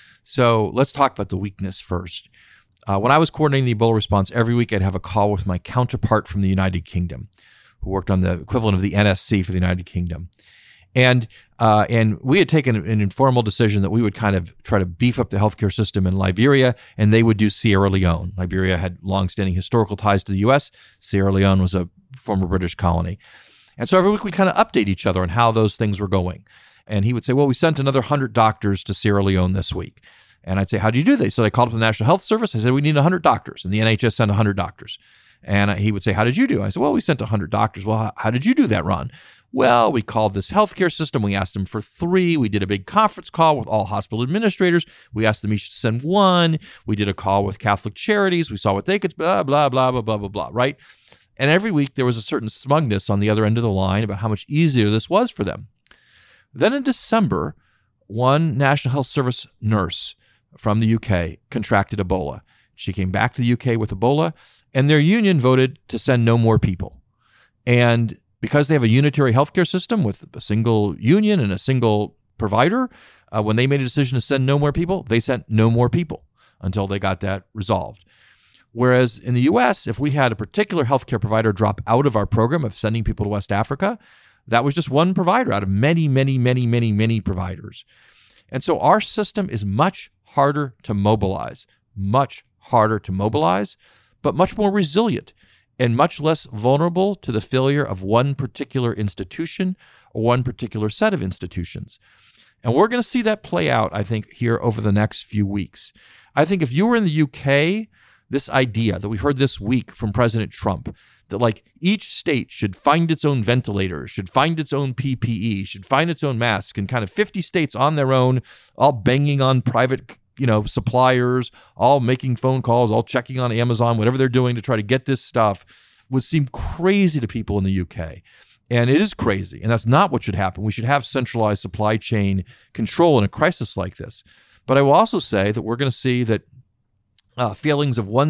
So let's talk about the weakness first. Uh, when I was coordinating the Ebola response, every week I'd have a call with my counterpart from the United Kingdom, who worked on the equivalent of the N S C for the United Kingdom. And uh, and we had taken an informal decision that we would kind of try to beef up the healthcare system in Liberia, and they would do Sierra Leone. Liberia had longstanding historical ties to the U S. Sierra Leone was a former British colony. And so every week we kind of update each other on how those things were going. And he would say, well, we sent another one hundred doctors to Sierra Leone this week. And I'd say, how do you do that? So I called up the National Health Service. I said, we need one hundred doctors. And the N H S sent one hundred doctors. And he would say, how did you do? I said, well, we sent one hundred doctors. Well, how, how did you do that, Ron? Well, we called this healthcare system. We asked them for three. We did a big conference call with all hospital administrators. We asked them each to send one. We did a call with Catholic Charities. We saw what they could, blah, blah, blah, blah, blah, blah, blah, right? And every week there was a certain smugness on the other end of the line about how much easier this was for them. Then in December, one National Health Service nurse from the U K contracted Ebola. She came back to the U K with Ebola, and their union voted to send no more people. And because they have a unitary healthcare system with a single union and a single provider, uh, when they made a decision to send no more people, they sent no more people until they got that resolved. Whereas in the U S, if we had a particular healthcare provider drop out of our program of sending people to West Africa, that was just one provider out of many, many, many, many, many providers. And so our system is much harder to mobilize, much harder to mobilize, but much more resilient and much less vulnerable to the failure of one particular institution or one particular set of institutions. And we're going to see that play out, I think, here over the next few weeks. I think if you were in the U K, this idea that we heard this week from President Trump, that like each state should find its own ventilators, should find its own P P E, should find its own masks, and kind of fifty states on their own, all banging on private, you know, suppliers, all making phone calls, all checking on Amazon, whatever they're doing to try to get this stuff, would seem crazy to people in the U K. And it is crazy. And that's not what should happen. We should have centralized supply chain control in a crisis like this. But I will also say that we're going to see that uh, failings of one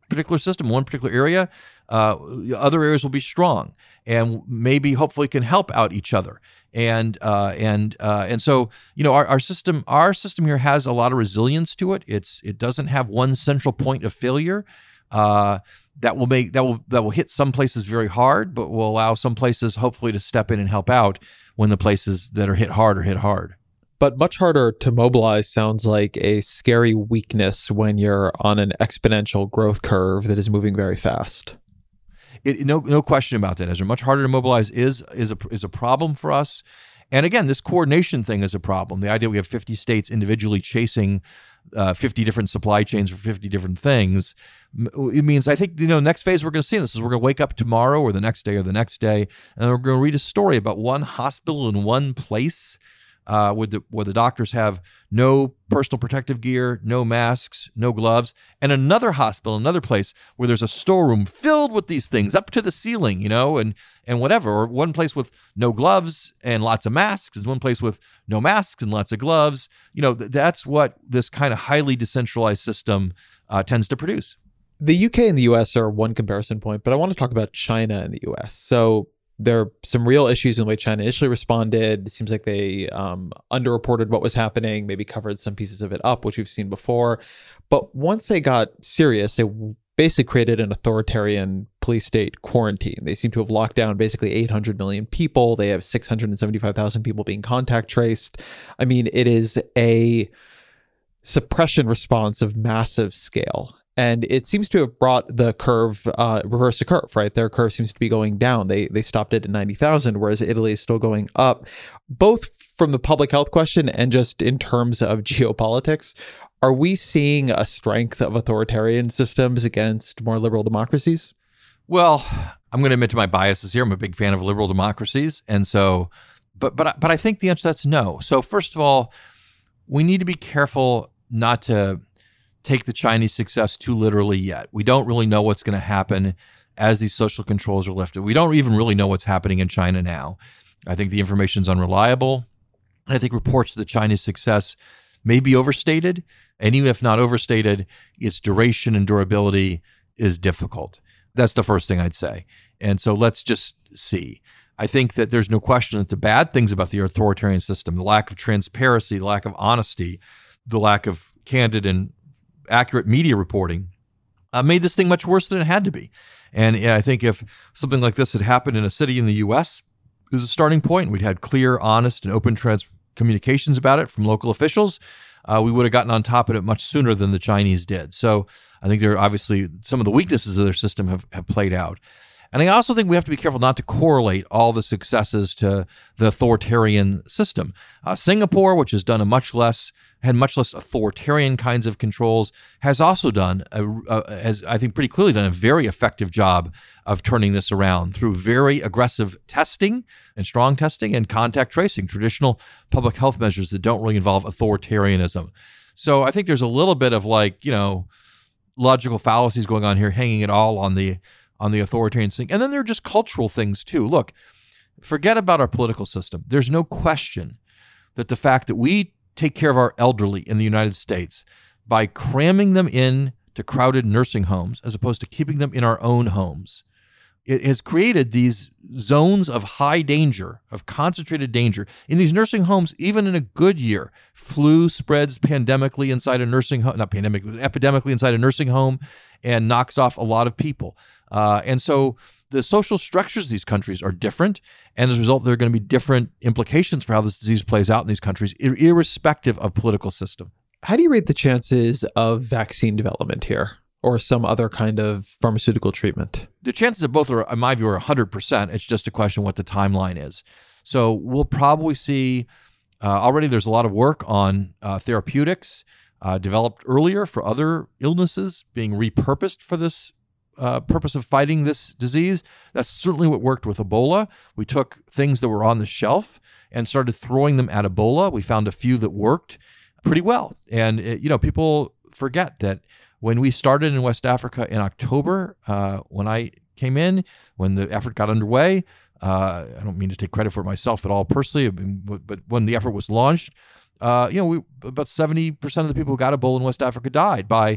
particular system, one particular area, uh, other areas will be strong and maybe hopefully can help out each other. And uh, and uh, and so you know our, our system our system here has a lot of resilience to it. It's it doesn't have one central point of failure uh, that will make that will that will hit some places very hard, but will allow some places hopefully to step in and help out when the places that are hit hard are hit hard. But much harder to mobilize sounds like a scary weakness when you're on an exponential growth curve that is moving very fast. It, no, no question about that. Ezra, much harder to mobilize is is a is a problem for us. And again, this coordination thing is a problem. The idea we have fifty states individually chasing uh, fifty different supply chains for fifty different things, it means I think you know next phase we're going to see this is we're going to wake up tomorrow or the next day or the next day, and we're going to read a story about one hospital in one place. Uh, where, the, where the doctors have no personal protective gear, no masks, no gloves, and another hospital, another place where there's a storeroom filled with these things up to the ceiling, you know, and and whatever. Or one place with no gloves and lots of masks, is one place with no masks and lots of gloves. You know, th- that's what this kind of highly decentralized system uh, tends to produce. The U K and the U S are one comparison point, but I want to talk about China and the U S. So there are some real issues in the way China initially responded. It seems like they um, underreported what was happening, maybe covered some pieces of it up, which we've seen before. But once they got serious, they basically created an authoritarian police state quarantine. They seem to have locked down basically eight hundred million people. They have six hundred seventy-five thousand people being contact traced. I mean, it is a suppression response of massive scale. And it seems to have brought the curve, uh, reverse the curve, right? Their curve seems to be going down. They they stopped it at ninety thousand, whereas Italy is still going up. Both from the public health question and just in terms of geopolitics, are we seeing a strength of authoritarian systems against more liberal democracies? Well, I'm going to admit to my biases here. I'm a big fan of liberal democracies. And so, but but but I think the answer to that's no. So first of all, we need to be careful not to take the Chinese success too literally yet. We don't really know what's going to happen as these social controls are lifted. We don't even really know what's happening in China now. I think the information is unreliable. And I think reports of the Chinese success may be overstated. And even if not overstated, its duration and durability is difficult. That's the first thing I'd say. And so let's just see. I think that there's no question that the bad things about the authoritarian system, the lack of transparency, the lack of honesty, the lack of candid and accurate media reporting uh, made this thing much worse than it had to be. And yeah, I think if something like this had happened in a city in the U S, as a starting point, we'd had clear, honest, and open trans communications about it from local officials, uh, we would have gotten on top of it much sooner than the Chinese did. So I think there are obviously some of the weaknesses of their system have, have played out. And I also think we have to be careful not to correlate all the successes to the authoritarian system. Uh, Singapore, which has done a much less, had much less authoritarian kinds of controls, has also done, a, a, has I think pretty clearly done a very effective job of turning this around through very aggressive testing and strong testing and contact tracing, traditional public health measures that don't really involve authoritarianism. So I think there's a little bit of like, you know, logical fallacies going on here, hanging it all on the on the authoritarian thing. And then there are just cultural things too. Look, forget about our political system. There's no question that the fact that we take care of our elderly in the United States by cramming them in to crowded nursing homes as opposed to keeping them in our own homes, it has created these zones of high danger, of concentrated danger. In these nursing homes, even in a good year, flu spreads pandemically inside a nursing home, not pandemically, epidemically inside a nursing home and knocks off a lot of people. Uh, and so the social structures of these countries are different. And as a result, there are going to be different implications for how this disease plays out in these countries, ir- irrespective of political system. How do you rate the chances of vaccine development here or some other kind of pharmaceutical treatment? The chances of both are, in my view, are one hundred percent. It's just a question of what the timeline is. So we'll probably see, uh, already there's a lot of work on uh, therapeutics uh, developed earlier for other illnesses being repurposed for this Uh, purpose of fighting this disease. That's certainly what worked with Ebola. We took things that were on the shelf and started throwing them at Ebola. We found a few that worked pretty well. And, it, you know, people forget that when we started in West Africa in October, uh, when I came in, when the effort got underway, uh, I don't mean to take credit for it myself at all personally, but when the effort was launched, uh, you know, we, about seventy percent of the people who got Ebola in West Africa died. By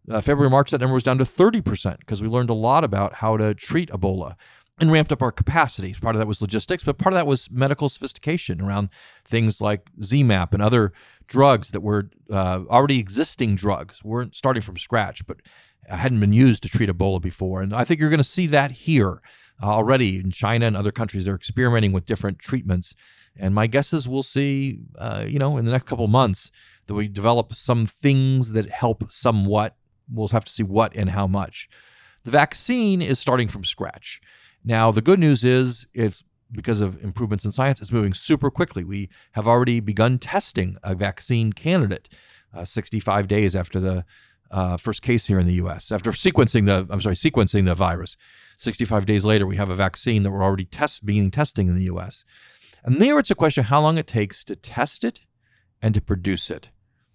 uh, February, March, that number was down to thirty percent because we learned a lot about how to treat Ebola and ramped up our capacity. Part of that was logistics, but part of that was medical sophistication around things like Z MAP and other drugs that were uh, already existing drugs, weren't starting from scratch, but hadn't been used to treat Ebola before. And I think you're going to see that here uh, already in China and other countries. They're experimenting with different treatments. And my guess is we'll see, uh, you know, in the next couple of months that we develop some things that help somewhat. We'll have to see what and how much. The vaccine is starting from scratch. Now, the good news is it's because of improvements in science, it's moving super quickly. We have already begun testing a vaccine candidate uh, sixty-five days after the uh, first case here in the U S. After sequencing the, I'm sorry, sequencing the virus, sixty-five days later, we have a vaccine that we're already test, beginning testing in the U S. And there it's a question of how long it takes to test it and to produce it.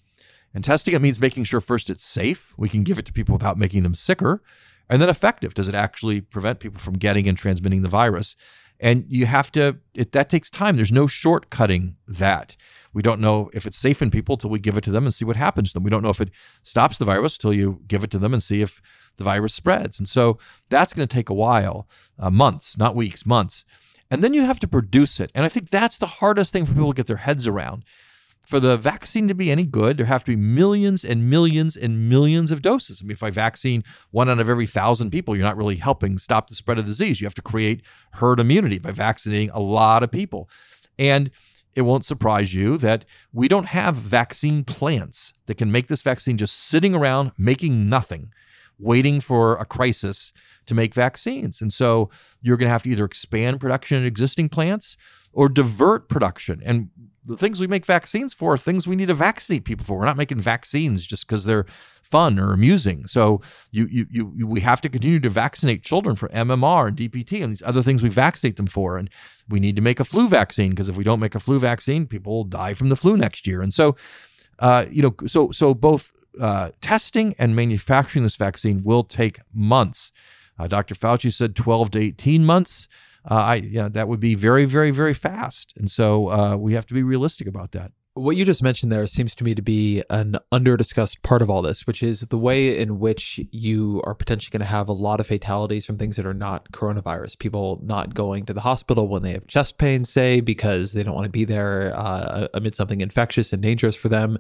And testing it means making sure first it's safe. We can give it to people without making them sicker. And then effective. Does it actually prevent people from getting and transmitting the virus? And you have to, it, that takes time. There's no shortcutting that. We don't know if it's safe in people till we give it to them and see what happens to them. We don't know if it stops the virus till you give it to them and see if the virus spreads. And so that's going to take a while, uh, months, not weeks, months. And then you have to produce it. And I think that's the hardest thing for people to get their heads around. For the vaccine to be any good, there have to be millions and millions and millions of doses. I mean, if I vaccine one out of every thousand people, you're not really helping stop the spread of the disease. You have to create herd immunity by vaccinating a lot of people. And it won't surprise you that we don't have vaccine plants that can make this vaccine just sitting around making nothing, waiting for a crisis to make vaccines. And so you're going to have to either expand production in existing plants or divert production. And the things we make vaccines for are things we need to vaccinate people for. We're not making vaccines just because they're fun or amusing. So you, you, you, we have to continue to vaccinate children for M M R and D P T and these other things we vaccinate them for. And we need to make a flu vaccine because if we don't make a flu vaccine, people will die from the flu next year. And so, uh, you know, so so both uh, testing and manufacturing this vaccine will take months. Uh, Doctor Fauci said twelve to eighteen months. Uh, I, yeah, that would be very, very, very fast. And so uh, we have to be realistic about that. What you just mentioned there seems to me to be an under-discussed part of all this, which is the way in which you are potentially going to have a lot of fatalities from things that are not coronavirus. People not going to the hospital when they have chest pain, say, because they don't want to be there uh, amid something infectious and dangerous for them.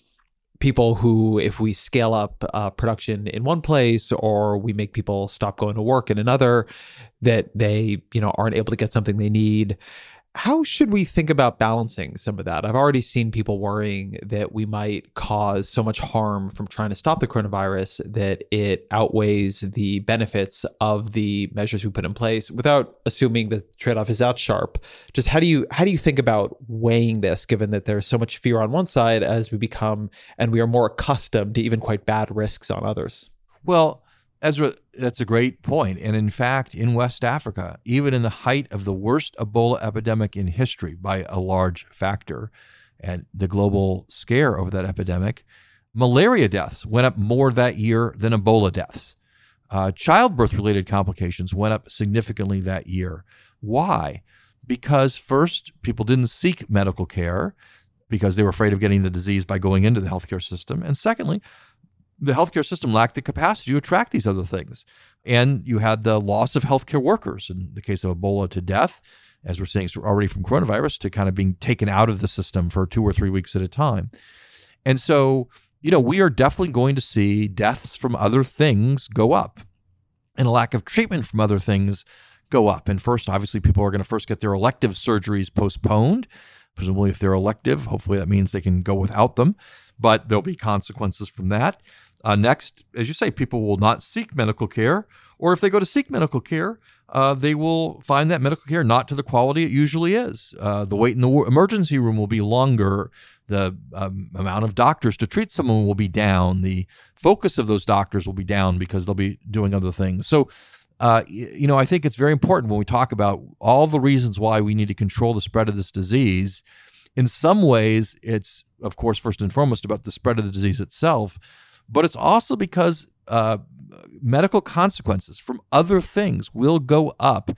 People who, if we scale up uh, production in one place or we make people stop going to work in another, that they, you know, aren't able to get something they need. How should we think about balancing some of that? I've already seen people worrying that we might cause so much harm from trying to stop the coronavirus that it outweighs the benefits of the measures we put in place, without assuming the trade-off is out sharp. Just how do you how do you think about weighing this, given that there's so much fear on one side as we become and we are more accustomed to even quite bad risks on others? Well, Ezra, that's a great point. And in fact, in West Africa, even in the height of the worst Ebola epidemic in history by a large factor, and the global scare over that epidemic, malaria deaths went up more that year than Ebola deaths. Uh, childbirth-related complications went up significantly that year. Why? Because first, people didn't seek medical care because they were afraid of getting the disease by going into the healthcare system. And secondly, the healthcare system lacked the capacity to attract these other things. And you had the loss of healthcare workers, in the case of Ebola, to death, as we're seeing already from coronavirus, to kind of being taken out of the system for two or three weeks at a time. And so, you know, we are definitely going to see deaths from other things go up and a lack of treatment from other things go up. And first, obviously, people are going to first get their elective surgeries postponed. Presumably, if they're elective, hopefully that means they can go without them, but there'll be consequences from that. Uh, next, as you say, people will not seek medical care, or if they go to seek medical care, uh, they will find that medical care not to the quality it usually is. Uh, the wait in the emergency room will be longer. The um, amount of doctors to treat someone will be down. The focus of those doctors will be down because they'll be doing other things. So, uh, you know, I think it's very important when we talk about all the reasons why we need to control the spread of this disease. In some ways, it's, of course, first and foremost about the spread of the disease itself, but it's also because uh, medical consequences from other things will go up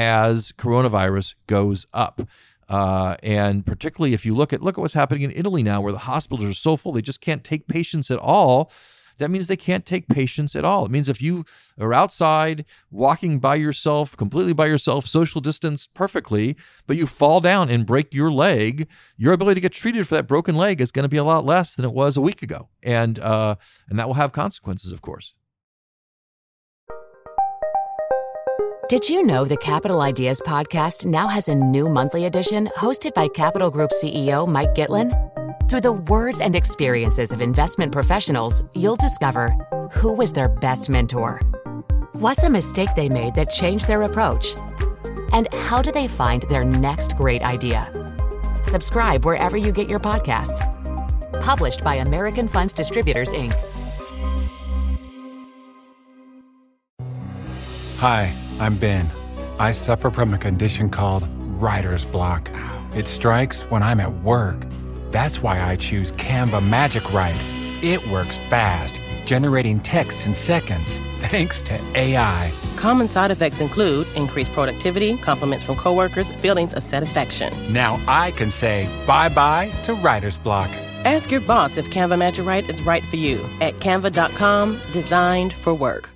as coronavirus goes up. Uh, and particularly if you look at look at what's happening in Italy now, where the hospitals are so full, they just can't take patients at all. that means they can't take patients at all. It means if you are outside walking by yourself, completely by yourself, social distance perfectly, but you fall down and break your leg, your ability to get treated for that broken leg is going to be a lot less than it was a week ago. And, uh, and that will have consequences, of course. Did you know the Capital Ideas podcast now has a new monthly edition hosted by Capital Group C E O Mike Gitlin? Through the words and experiences of investment professionals, you'll discover who was their best mentor, what's a mistake they made that changed their approach, and how do they find their next great idea. Subscribe wherever you get your podcasts. Published by American Funds Distributors, Incorporated. Hi, I'm Ben. I suffer from a condition called writer's block. It strikes when I'm at work. That's why I choose Canva Magic Write. It works fast, generating text in seconds, thanks to A I. Common side effects include increased productivity, compliments from coworkers, feelings of satisfaction. Now I can say bye-bye to writer's block. Ask your boss if Canva Magic Write is right for you at canva dot com, designed for work.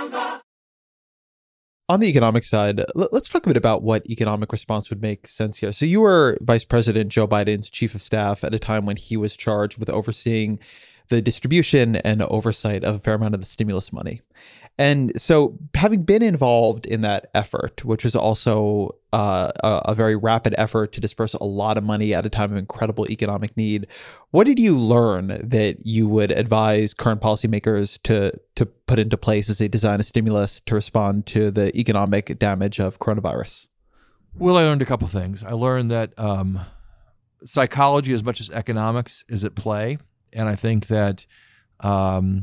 On the economic side, let's talk a bit about what economic response would make sense here. So you were Vice President Joe Biden's chief of staff at a time when he was charged with overseeing the distribution and oversight of a fair amount of the stimulus money. And so having been involved in that effort, which was also uh, a, a very rapid effort to disperse a lot of money at a time of incredible economic need, what did you learn that you would advise current policymakers to, to put into place as they design a stimulus to respond to the economic damage of coronavirus? Well, I learned a couple things. I learned that um, psychology as much as economics is at play. And I think that um,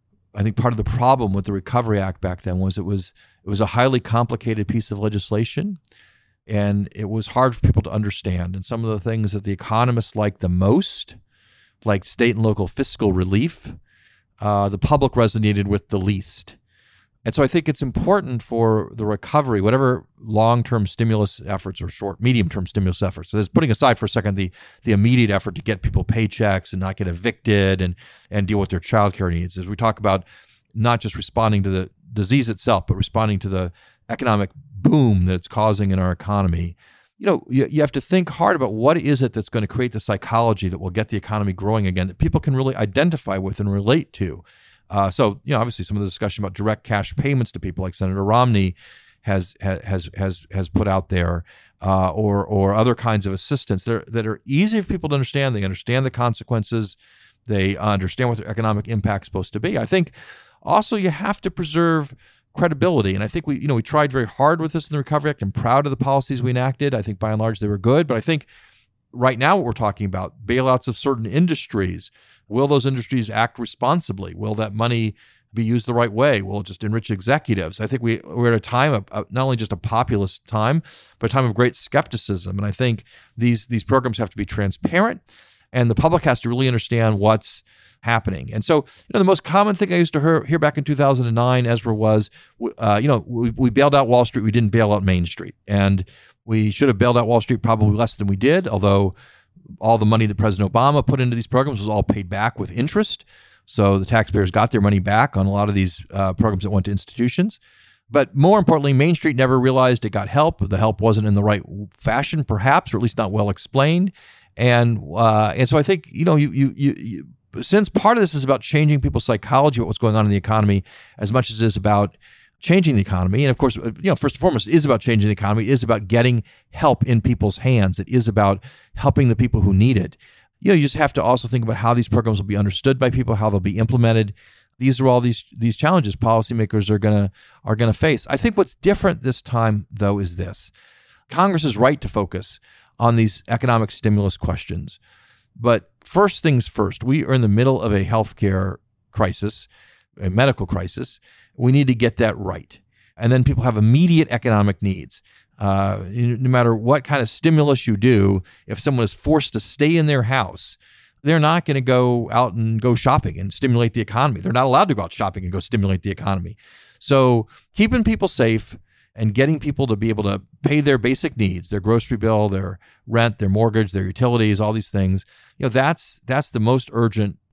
I think part of the problem with the Recovery Act back then was it was it was a highly complicated piece of legislation, and it was hard for people to understand. And some of the things that the economists liked the most, like state and local fiscal relief, uh, the public resonated with the least. And so I think it's important for the recovery, whatever long-term stimulus efforts or short, medium-term stimulus efforts. So there's putting aside for a second the the immediate effort to get people paychecks and not get evicted and and deal with their childcare needs. As we talk about not just responding to the disease itself, but responding to the economic boom that it's causing in our economy. You know, you, you have to think hard about what is it that's going to create the psychology that will get the economy growing again, that people can really identify with and relate to. Uh, so, you know, obviously some of the discussion about direct cash payments to people like Senator Romney has has has has put out there, uh, or or other kinds of assistance that are, that are easy for people to understand. They understand the consequences. They understand what their economic impact is supposed to be. I think also you have to preserve credibility. And I think we, you know, we tried very hard with this in the Recovery Act. I'm proud of the policies we enacted. I think by and large they were good. But I think right now what we're talking about, bailouts of certain industries, will those industries act responsibly? Will that money be used the right way? Will it just enrich executives? I think we, we're at a time of, of not only just a populist time, but a time of great skepticism. And I think these these programs have to be transparent, and the public has to really understand what's happening. And so, you know, the most common thing I used to hear, hear back in two thousand nine, Ezra, was, uh, you know, we, we bailed out Wall Street. We didn't bail out Main Street. And we should have bailed out Wall Street probably less than we did, although all the money that President Obama put into these programs was all paid back with interest. So the taxpayers got their money back on a lot of these uh, programs that went to institutions. But more importantly, Main Street never realized it got help. The help wasn't in the right fashion, perhaps, or at least not well explained. And uh, and so I think, you know, you, you you you since part of this is about changing people's psychology about what's going on in the economy as much as it is about changing the economy. And of course, you know, first and foremost, it is about changing the economy. It is about getting help in people's hands. It is about helping the people who need it. You know, you just have to also think about how these programs will be understood by people, how they'll be implemented. These are all these these challenges policymakers are gonna are gonna face. I think what's different this time, though, is this: Congress is right to focus on these economic stimulus questions. But first things first, we are in the middle of a healthcare crisis, a medical crisis. We need to get that right. And then people have immediate economic needs. Uh, no matter what kind of stimulus you do, if someone is forced to stay in their house, they're not going to go out and go shopping and stimulate the economy. They're not allowed to go out shopping and go stimulate the economy. So keeping people safe and getting people to be able to pay their basic needs, their grocery bill, their rent, their mortgage, their utilities, all these things, you know, that's that's the most urgent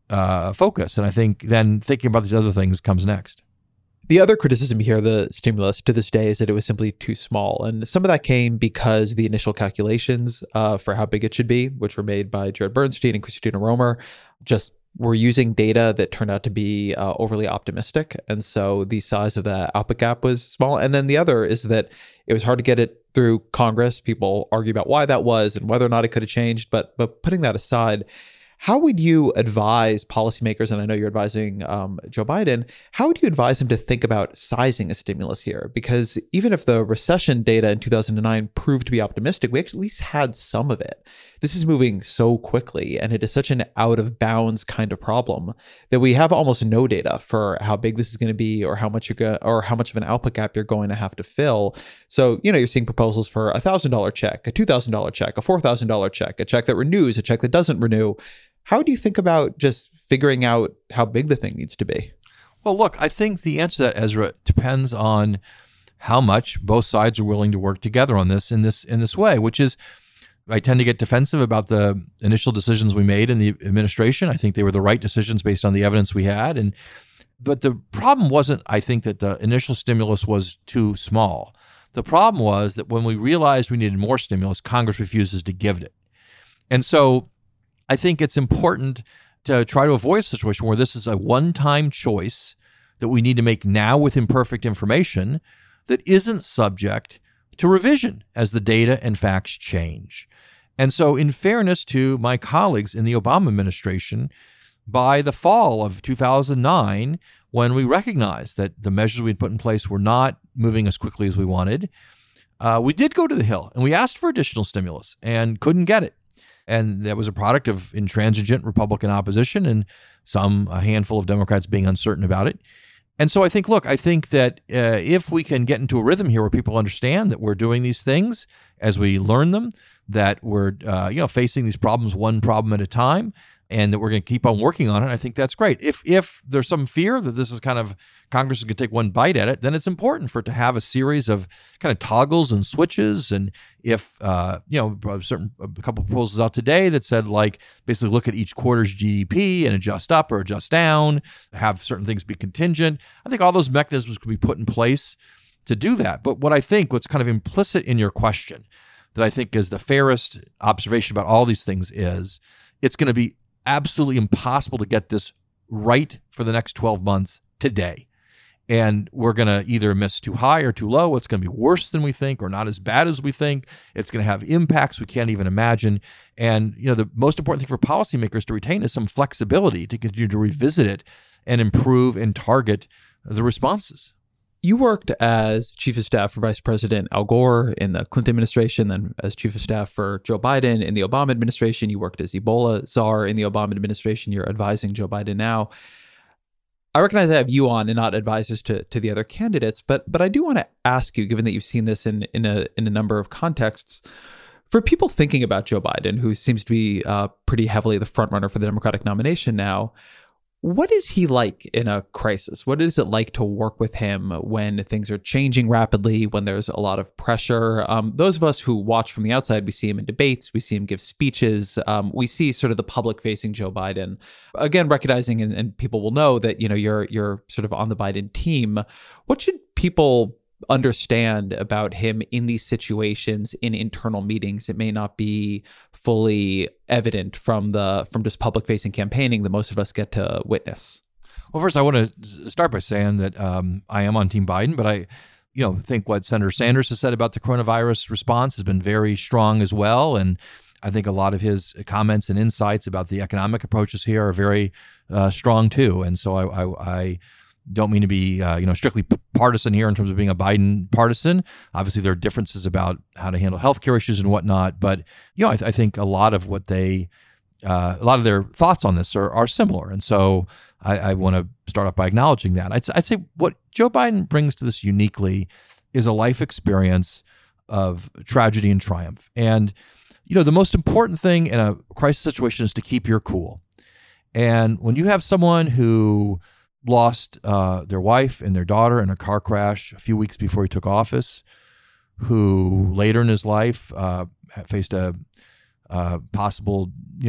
uh, focus. And I think then thinking about these other things comes next. The other criticism here of the stimulus to this day is that it was simply too small. And some of that came because the initial calculations uh, for how big it should be, which were made by Jared Bernstein and Christina Romer, just were using data that turned out to be uh, overly optimistic. And so the size of the output gap was small. And then the other is that it was hard to get it through Congress. People argue about why that was and whether or not it could have changed. But but putting that aside, how would you advise policymakers, and I know you're advising um, Joe Biden, how would you advise him to think about sizing a stimulus here? Because even if the recession data in two thousand nine proved to be optimistic, we at least had some of it. This is moving so quickly, and it is such an out of bounds kind of problem that we have almost no data for how big this is going to be, or how much you're go- or how much of an output gap you're going to have to fill. So, you know, you're seeing proposals for a one thousand dollars check, a two thousand dollars check, a four thousand dollars check, a check that renews, a check that doesn't renew. How do you think about just figuring out how big the thing needs to be? Well, look, I think the answer to that, Ezra, depends on how much both sides are willing to work together on this in this in this way, which is, I tend to get defensive about the initial decisions we made in the administration. I think they were the right decisions based on the evidence we had. And but the problem wasn't, I think, that the initial stimulus was too small. The problem was that when we realized we needed more stimulus, Congress refuses to give it. And so I think it's important to try to avoid a situation where this is a one-time choice that we need to make now with imperfect information that isn't subject to revision as the data and facts change. And so in fairness to my colleagues in the Obama administration, by the fall of two thousand nine, when we recognized that the measures we'd put in place were not moving as quickly as we wanted, uh, we did go to the Hill and we asked for additional stimulus and couldn't get it. And that was a product of intransigent Republican opposition and some, a handful of Democrats being uncertain about it. And so I think, look, I think that uh, if we can get into a rhythm here where people understand that we're doing these things as we learn them, that we're, uh, you know, facing these problems one problem at a time, and that we're going to keep on working on it, I think that's great. If if there's some fear that this is kind of, Congress is going to take one bite at it, then it's important for it to have a series of kind of toggles and switches. And if, uh, you know, certain a couple of proposals out today that said, like, basically look at each quarter's G D P and adjust up or adjust down, have certain things be contingent. I think all those mechanisms could be put in place to do that. But what I think, what's kind of implicit in your question that I think is the fairest observation about all these things is it's going to be absolutely impossible to get this right for the next twelve months today. And we're going to either miss too high or too low. It's going to be worse than we think or not as bad as we think. It's going to have impacts we can't even imagine. And, you know, the most important thing for policymakers to retain is some flexibility to continue to revisit it and improve and target the responses. You worked as chief of staff for Vice President Al Gore in the Clinton administration, then as chief of staff for Joe Biden in the Obama administration. You worked as Ebola czar in the Obama administration. You're advising Joe Biden now. I recognize I have you on and not advisors to, to the other candidates, but but I do want to ask you, given that you've seen this in, in, a, in a number of contexts, for people thinking about Joe Biden, who seems to be uh, pretty heavily the front runner for the Democratic nomination now, what is he like in a crisis? What is it like to work with him when things are changing rapidly, when there's a lot of pressure? Um, those of us who watch from the outside, we see him in debates, we see him give speeches, um, we see sort of the public-facing Joe Biden. Again, recognizing, and, and people will know that, you know, you're you're sort of on the Biden team. What should people understand about him in these situations, in internal meetings? It may not be fully evident from the from just public-facing campaigning that most of us get to witness. Well, first, I want to start by saying that um, I am on Team Biden, but I, you know, think what Senator Sanders has said about the coronavirus response has been very strong as well, and I think a lot of his comments and insights about the economic approaches here are very uh, strong too. And so I, I, I don't mean to be, uh, you know, strictly partisan here in terms of being a Biden partisan. Obviously, there are differences about how to handle healthcare issues and whatnot. But, you know, I, th- I think a lot of what they, uh, a lot of their thoughts on this are, are similar. And so I, I want to start off by acknowledging that. I'd, I'd say what Joe Biden brings to this uniquely is a life experience of tragedy and triumph. And, you know, the most important thing in a crisis situation is to keep your cool. And when you have someone who lost uh, their wife and their daughter in a car crash a few weeks before he took office, who later in his life uh, faced a uh, possible, you know,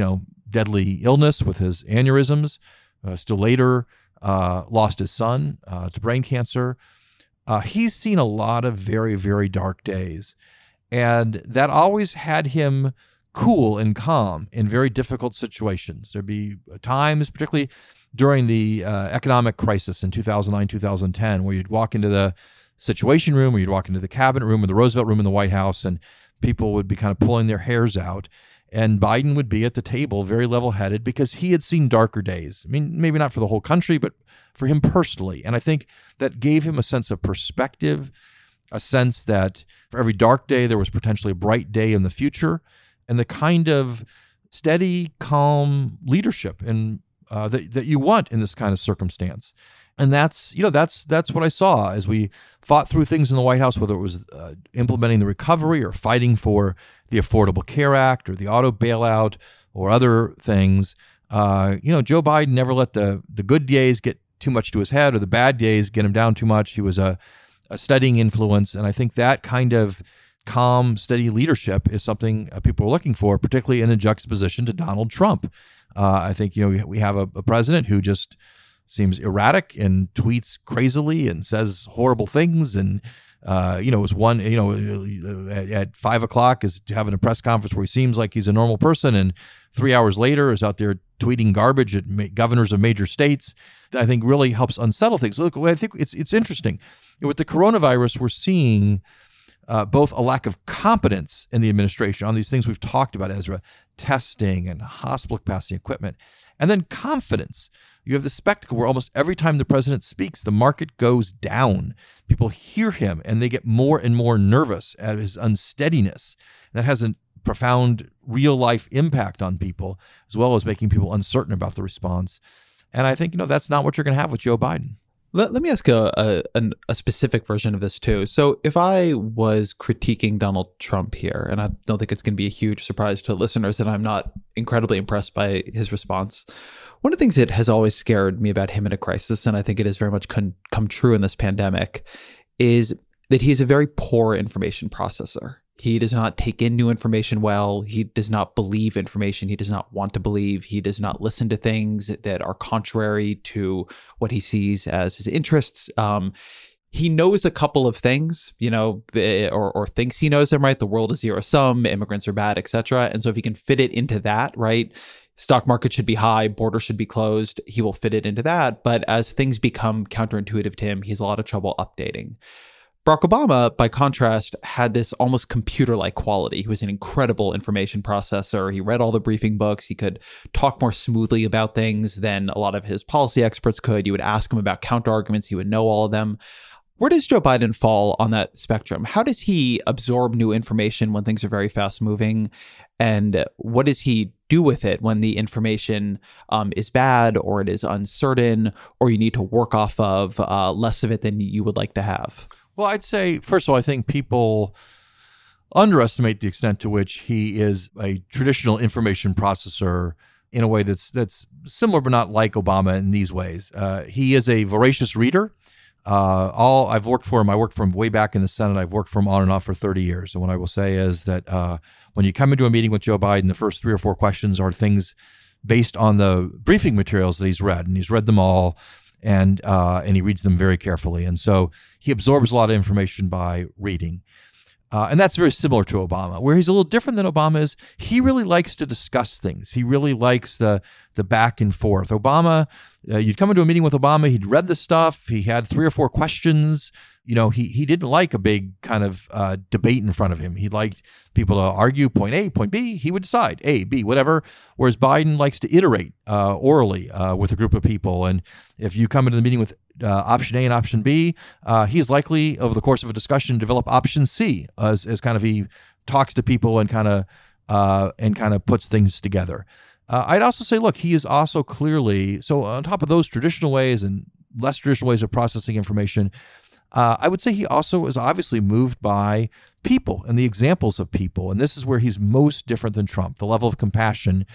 deadly illness with his aneurysms. Uh, still later, uh, lost his son uh, to brain cancer. Uh, he's seen a lot of very, very dark days. And that always had him cool and calm in very difficult situations. There'd be times, particularly during the uh, economic crisis in two thousand nine, two thousand ten, where you'd walk into the Situation Room, or you'd walk into the Cabinet Room or the Roosevelt Room in the White House, and people would be kind of pulling their hairs out. And Biden would be at the table very level-headed because he had seen darker days. I mean, maybe not for the whole country, but for him personally. And I think that gave him a sense of perspective, a sense that for every dark day, there was potentially a bright day in the future, and the kind of steady, calm leadership and uh, that, that you want in this kind of circumstance. And that's, you know, that's that's what I saw as we fought through things in the White House, whether it was uh, implementing the recovery or fighting for the Affordable Care Act or the auto bailout or other things. Uh, you know, Joe Biden never let the the good days get too much to his head or the bad days get him down too much. He was a, a steadying influence. And I think that kind of calm, steady leadership is something uh, people are looking for, particularly in a juxtaposition to Donald Trump. Uh, I think, you know, we, we have a, a president who just seems erratic and tweets crazily and says horrible things. And, uh, you know, it was one, you know, at, at five o'clock is having a press conference where he seems like he's a normal person. And three hours later is out there tweeting garbage at ma- governors of major states. That I think really helps unsettle things. Look, I think it's it's interesting. With the coronavirus, we're seeing uh, both a lack of competence in the administration on these things we've talked about, Ezra, testing and hospital capacity equipment, and then confidence. You have the spectacle where almost every time the president speaks, the market goes down. People hear him and they get more and more nervous at his unsteadiness. That has a profound real-life impact on people, as well as making people uncertain about the response. And I think, you know, that's not what you're going to have with Joe Biden. Let, let me ask a, a a specific version of this too. So if I was critiquing Donald Trump here, and I don't think it's going to be a huge surprise to listeners that I'm not incredibly impressed by his response, one of the things that has always scared me about him in a crisis, and I think it has very much con- come true in this pandemic, is that he's a very poor information processor. He does not take in new information well. He does not believe information he does not want to believe. He does not listen to things that are contrary to what he sees as his interests. Um, he knows a couple of things, you know, or, or thinks he knows them, right? The world is zero sum, immigrants are bad, et cetera. And so if he can fit it into that, right? Stock market should be high, borders should be closed. He will fit it into that. But as things become counterintuitive to him, he has a lot of trouble updating. Barack Obama, by contrast, had this almost computer-like quality. He was an incredible information processor. He read all the briefing books. He could talk more smoothly about things than a lot of his policy experts could. You would ask him about counter-arguments. He would know all of them. Where does Joe Biden fall on that spectrum? How does he absorb new information when things are very fast-moving? And what does he do with it when the information um, is bad or it is uncertain or you need to work off of uh, less of it than you would like to have? Well, I'd say, first of all, I think people underestimate the extent to which he is a traditional information processor in a way that's that's similar but not like Obama in these ways. Uh, he is a voracious reader. Uh, all I've worked for him, I worked for him way back in the Senate. I've worked for him on and off for thirty years. And what I will say is that uh, when you come into a meeting with Joe Biden, the first three or four questions are things based on the briefing materials that he's read, and he's read them all. And uh, and he reads them very carefully. And so he absorbs a lot of information by reading. Uh, and that's very similar to Obama. Where he's a little different than Obama is he really likes to discuss things. He really likes the the back and forth. Obama, uh, you'd come into a meeting with Obama, he'd read the stuff, he had three or four questions. You know, he he didn't like a big kind of uh, debate in front of him. He liked people to argue point A, point B. He would decide A, B, whatever. Whereas Biden likes to iterate uh, orally uh, with a group of people. And if you come into the meeting with uh, option A and option B, uh, he's likely over the course of a discussion to develop option C as, as kind of he talks to people and kind of uh, and kind of puts things together. Uh, I'd also say, look, he is also clearly, so on top of those traditional ways and less traditional ways of processing information, Uh, I would say he also is obviously moved by people and the examples of people. And this is where he's most different than Trump, the level of compassion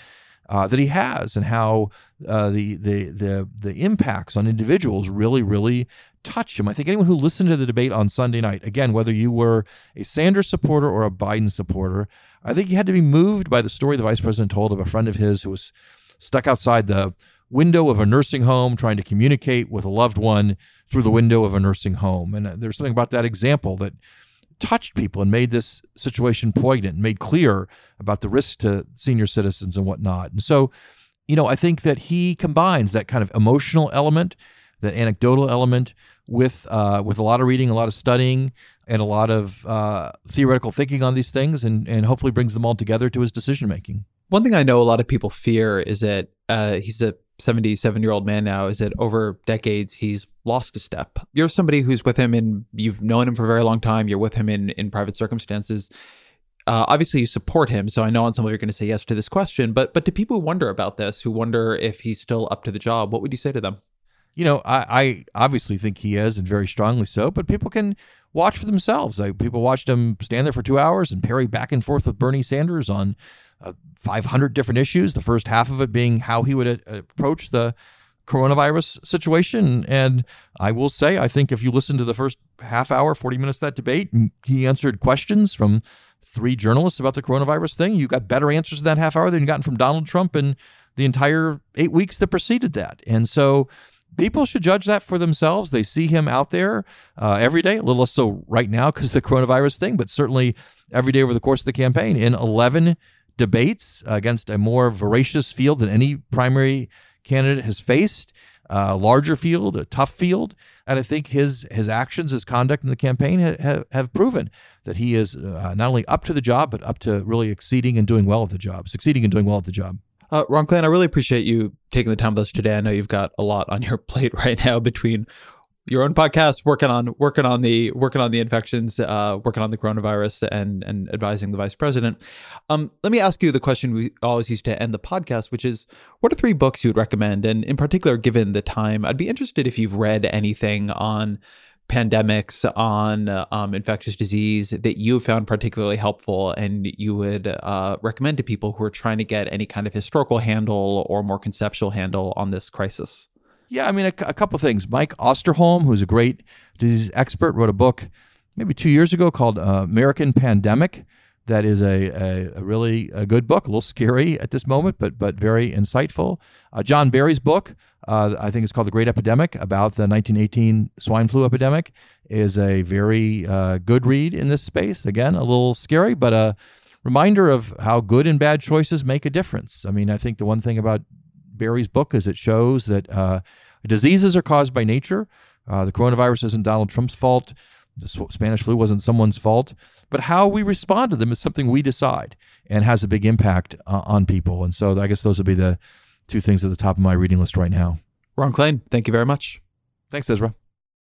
uh, that he has, and how uh, the, the the the impacts on individuals really, really touch him. I think anyone who listened to the debate on Sunday night, again, whether you were a Sanders supporter or a Biden supporter, I think you had to be moved by the story the vice president told of a friend of his who was stuck outside the window of a nursing home trying to communicate with a loved one through the window of a nursing home. And there's something about that example that touched people and made this situation poignant and made clear about the risk to senior citizens and whatnot. And so, you know, I think that he combines that kind of emotional element, that anecdotal element, with uh, with a lot of reading, a lot of studying, and a lot of uh, theoretical thinking on these things, and, and hopefully brings them all together to his decision making. One thing I know a lot of people fear is that uh, he's a seventy-seven-year-old man now, is that over decades he's lost a step. You're somebody who's with him and you've known him for a very long time. You're with him in, in private circumstances. Uh, obviously, you support him, so I know on some level you're going to say yes to this question. But but to people who wonder about this, who wonder if he's still up to the job, what would you say to them? You know, I, I obviously think he is, and very strongly so, but people can watch for themselves. Like, people watched him stand there for two hours and parry back and forth with Bernie Sanders on uh, five hundred different issues, the first half of it being how he would a- approach the coronavirus situation. And I will say, I think if you listen to the first half hour, forty minutes of that debate, he answered questions from three journalists about the coronavirus thing. You got better answers in that half hour than you gotten from Donald Trump in the entire eight weeks that preceded that. And so people should judge that for themselves. They see him out there uh, every day, a little less so right now because of the coronavirus thing, but certainly every day over the course of the campaign in eleven debates against a more voracious field than any primary candidate has faced, a larger field, a tough field. And I think his his actions, his conduct in the campaign ha, ha, have proven that he is uh, not only up to the job, but up to really exceeding and doing well at the job, succeeding and doing well at the job. Uh, Ron Klain, I really appreciate you taking the time with us today. I know you've got a lot on your plate right now between your own podcast, working on working on the working on the infections, uh, working on the coronavirus, and and advising the vice president. Um, let me ask you the question we always used to end the podcast, which is, what are three books you would recommend? And in particular, given the time, I'd be interested if you've read anything on pandemics, on uh, um, infectious disease that you have found particularly helpful and you would uh, recommend to people who are trying to get any kind of historical handle or more conceptual handle on this crisis. Yeah, I mean, a, a couple things. Mike Osterholm, who's a great disease expert, wrote a book maybe two years ago called uh, American Pandemic. That is a, a, a really a good book, a little scary at this moment, but but very insightful. Uh, John Barry's book, uh, I think it's called The Great Epidemic, about the nineteen eighteen swine flu epidemic, is a very uh, good read in this space. Again, a little scary, but a reminder of how good and bad choices make a difference. I mean, I think the one thing about Barry's book is it shows that uh, diseases are caused by nature. Uh, the coronavirus isn't Donald Trump's fault. The Spanish flu wasn't someone's fault. But how we respond to them is something we decide and has a big impact uh, on people. And so I guess those would be the two things at the top of my reading list right now. Ron Klain, thank you very much. Thanks, Ezra.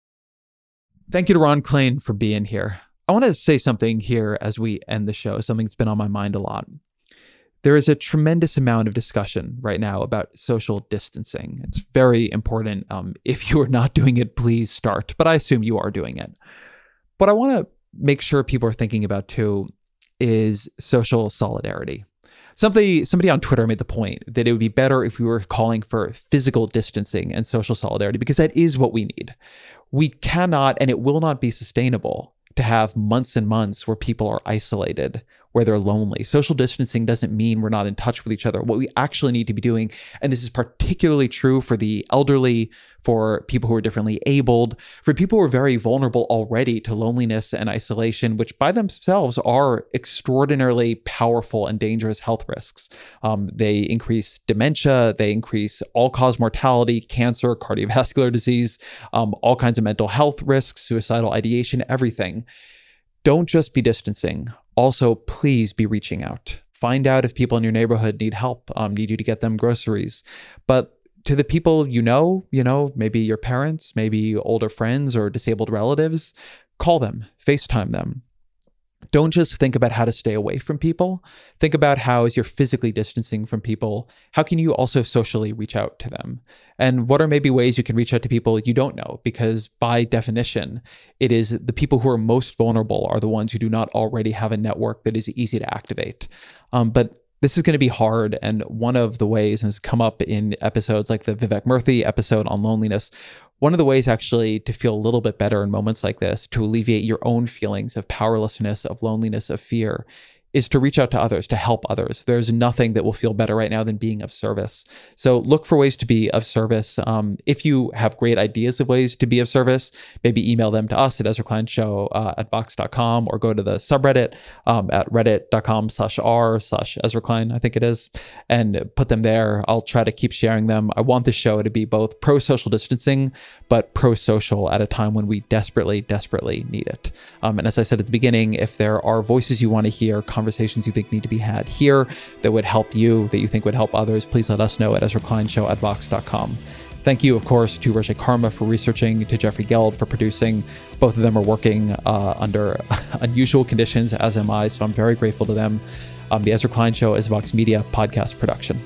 Thank you to Ron Klain for being here. I want to say something here as we end the show, something that's been on my mind a lot. There is a tremendous amount of discussion right now about social distancing. It's very important. Um, if you are not doing it, please start. But I assume you are doing it. What I want to make sure people are thinking about too is social solidarity. Somebody, somebody on Twitter made the point that it would be better if we were calling for physical distancing and social solidarity, because that is what we need. We cannot, and it will not be sustainable to have months and months where people are isolated, where they're lonely. Social distancing doesn't mean we're not in touch with each other. What we actually need to be doing, and this is particularly true for the elderly, for people who are differently abled, for people who are very vulnerable already to loneliness and isolation, which by themselves are extraordinarily powerful and dangerous health risks. Um, they increase dementia, they increase all-cause mortality, cancer, cardiovascular disease, um, all kinds of mental health risks, suicidal ideation, everything. Don't just be distancing. Also, please be reaching out. Find out if people in your neighborhood need help, um, need you to get them groceries. But to the people you know, you know, maybe your parents, maybe older friends or disabled relatives, call them, FaceTime them. Don't just think about how to stay away from people. Think about how, as you're physically distancing from people, how can you also socially reach out to them? And what are maybe ways you can reach out to people you don't know? Because by definition, it is the people who are most vulnerable are the ones who do not already have a network that is easy to activate. Um, but this is going to be hard. And one of the ways, and it's come up in episodes like the Vivek Murthy episode on loneliness, one of the ways actually to feel a little bit better in moments like this, to alleviate your own feelings of powerlessness, of loneliness, of fear, is to reach out to others, to help others. There's nothing that will feel better right now than being of service. So look for ways to be of service. Um, if you have great ideas of ways to be of service, maybe email them to us at Ezra Klein Show uh, at Vox dot com, or go to the subreddit um, at reddit.com slash r slash Ezra Klein, I think it is, and put them there. I'll try to keep sharing them. I want the show to be both pro-social distancing, but pro-social at a time when we desperately, desperately need it. Um, and as I said at the beginning, if there are voices you want to hear, conversations you think need to be had here that would help you, that you think would help others, please let us know at Ezra Klein Show at Vox dot com. Thank you, of course, to Roger Karma for researching, to Jeffrey Geld for producing. Both of them are working uh, under unusual conditions, as am I, so I'm very grateful to them. Um, the Ezra Klein Show is a Vox Media podcast production.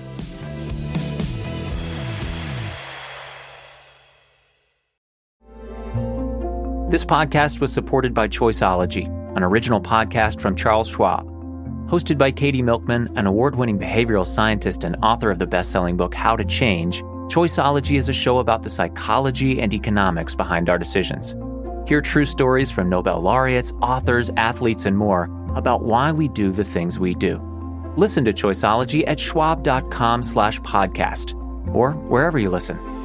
This podcast was supported by Choiceology, an original podcast from Charles Schwab. Hosted by Katie Milkman, an award-winning behavioral scientist and author of the best-selling book How to Change, Choiceology is a show about the psychology and economics behind our decisions. Hear true stories from Nobel laureates, authors, athletes, and more about why we do the things we do. Listen to Choiceology at schwab.com slash podcast or wherever you listen.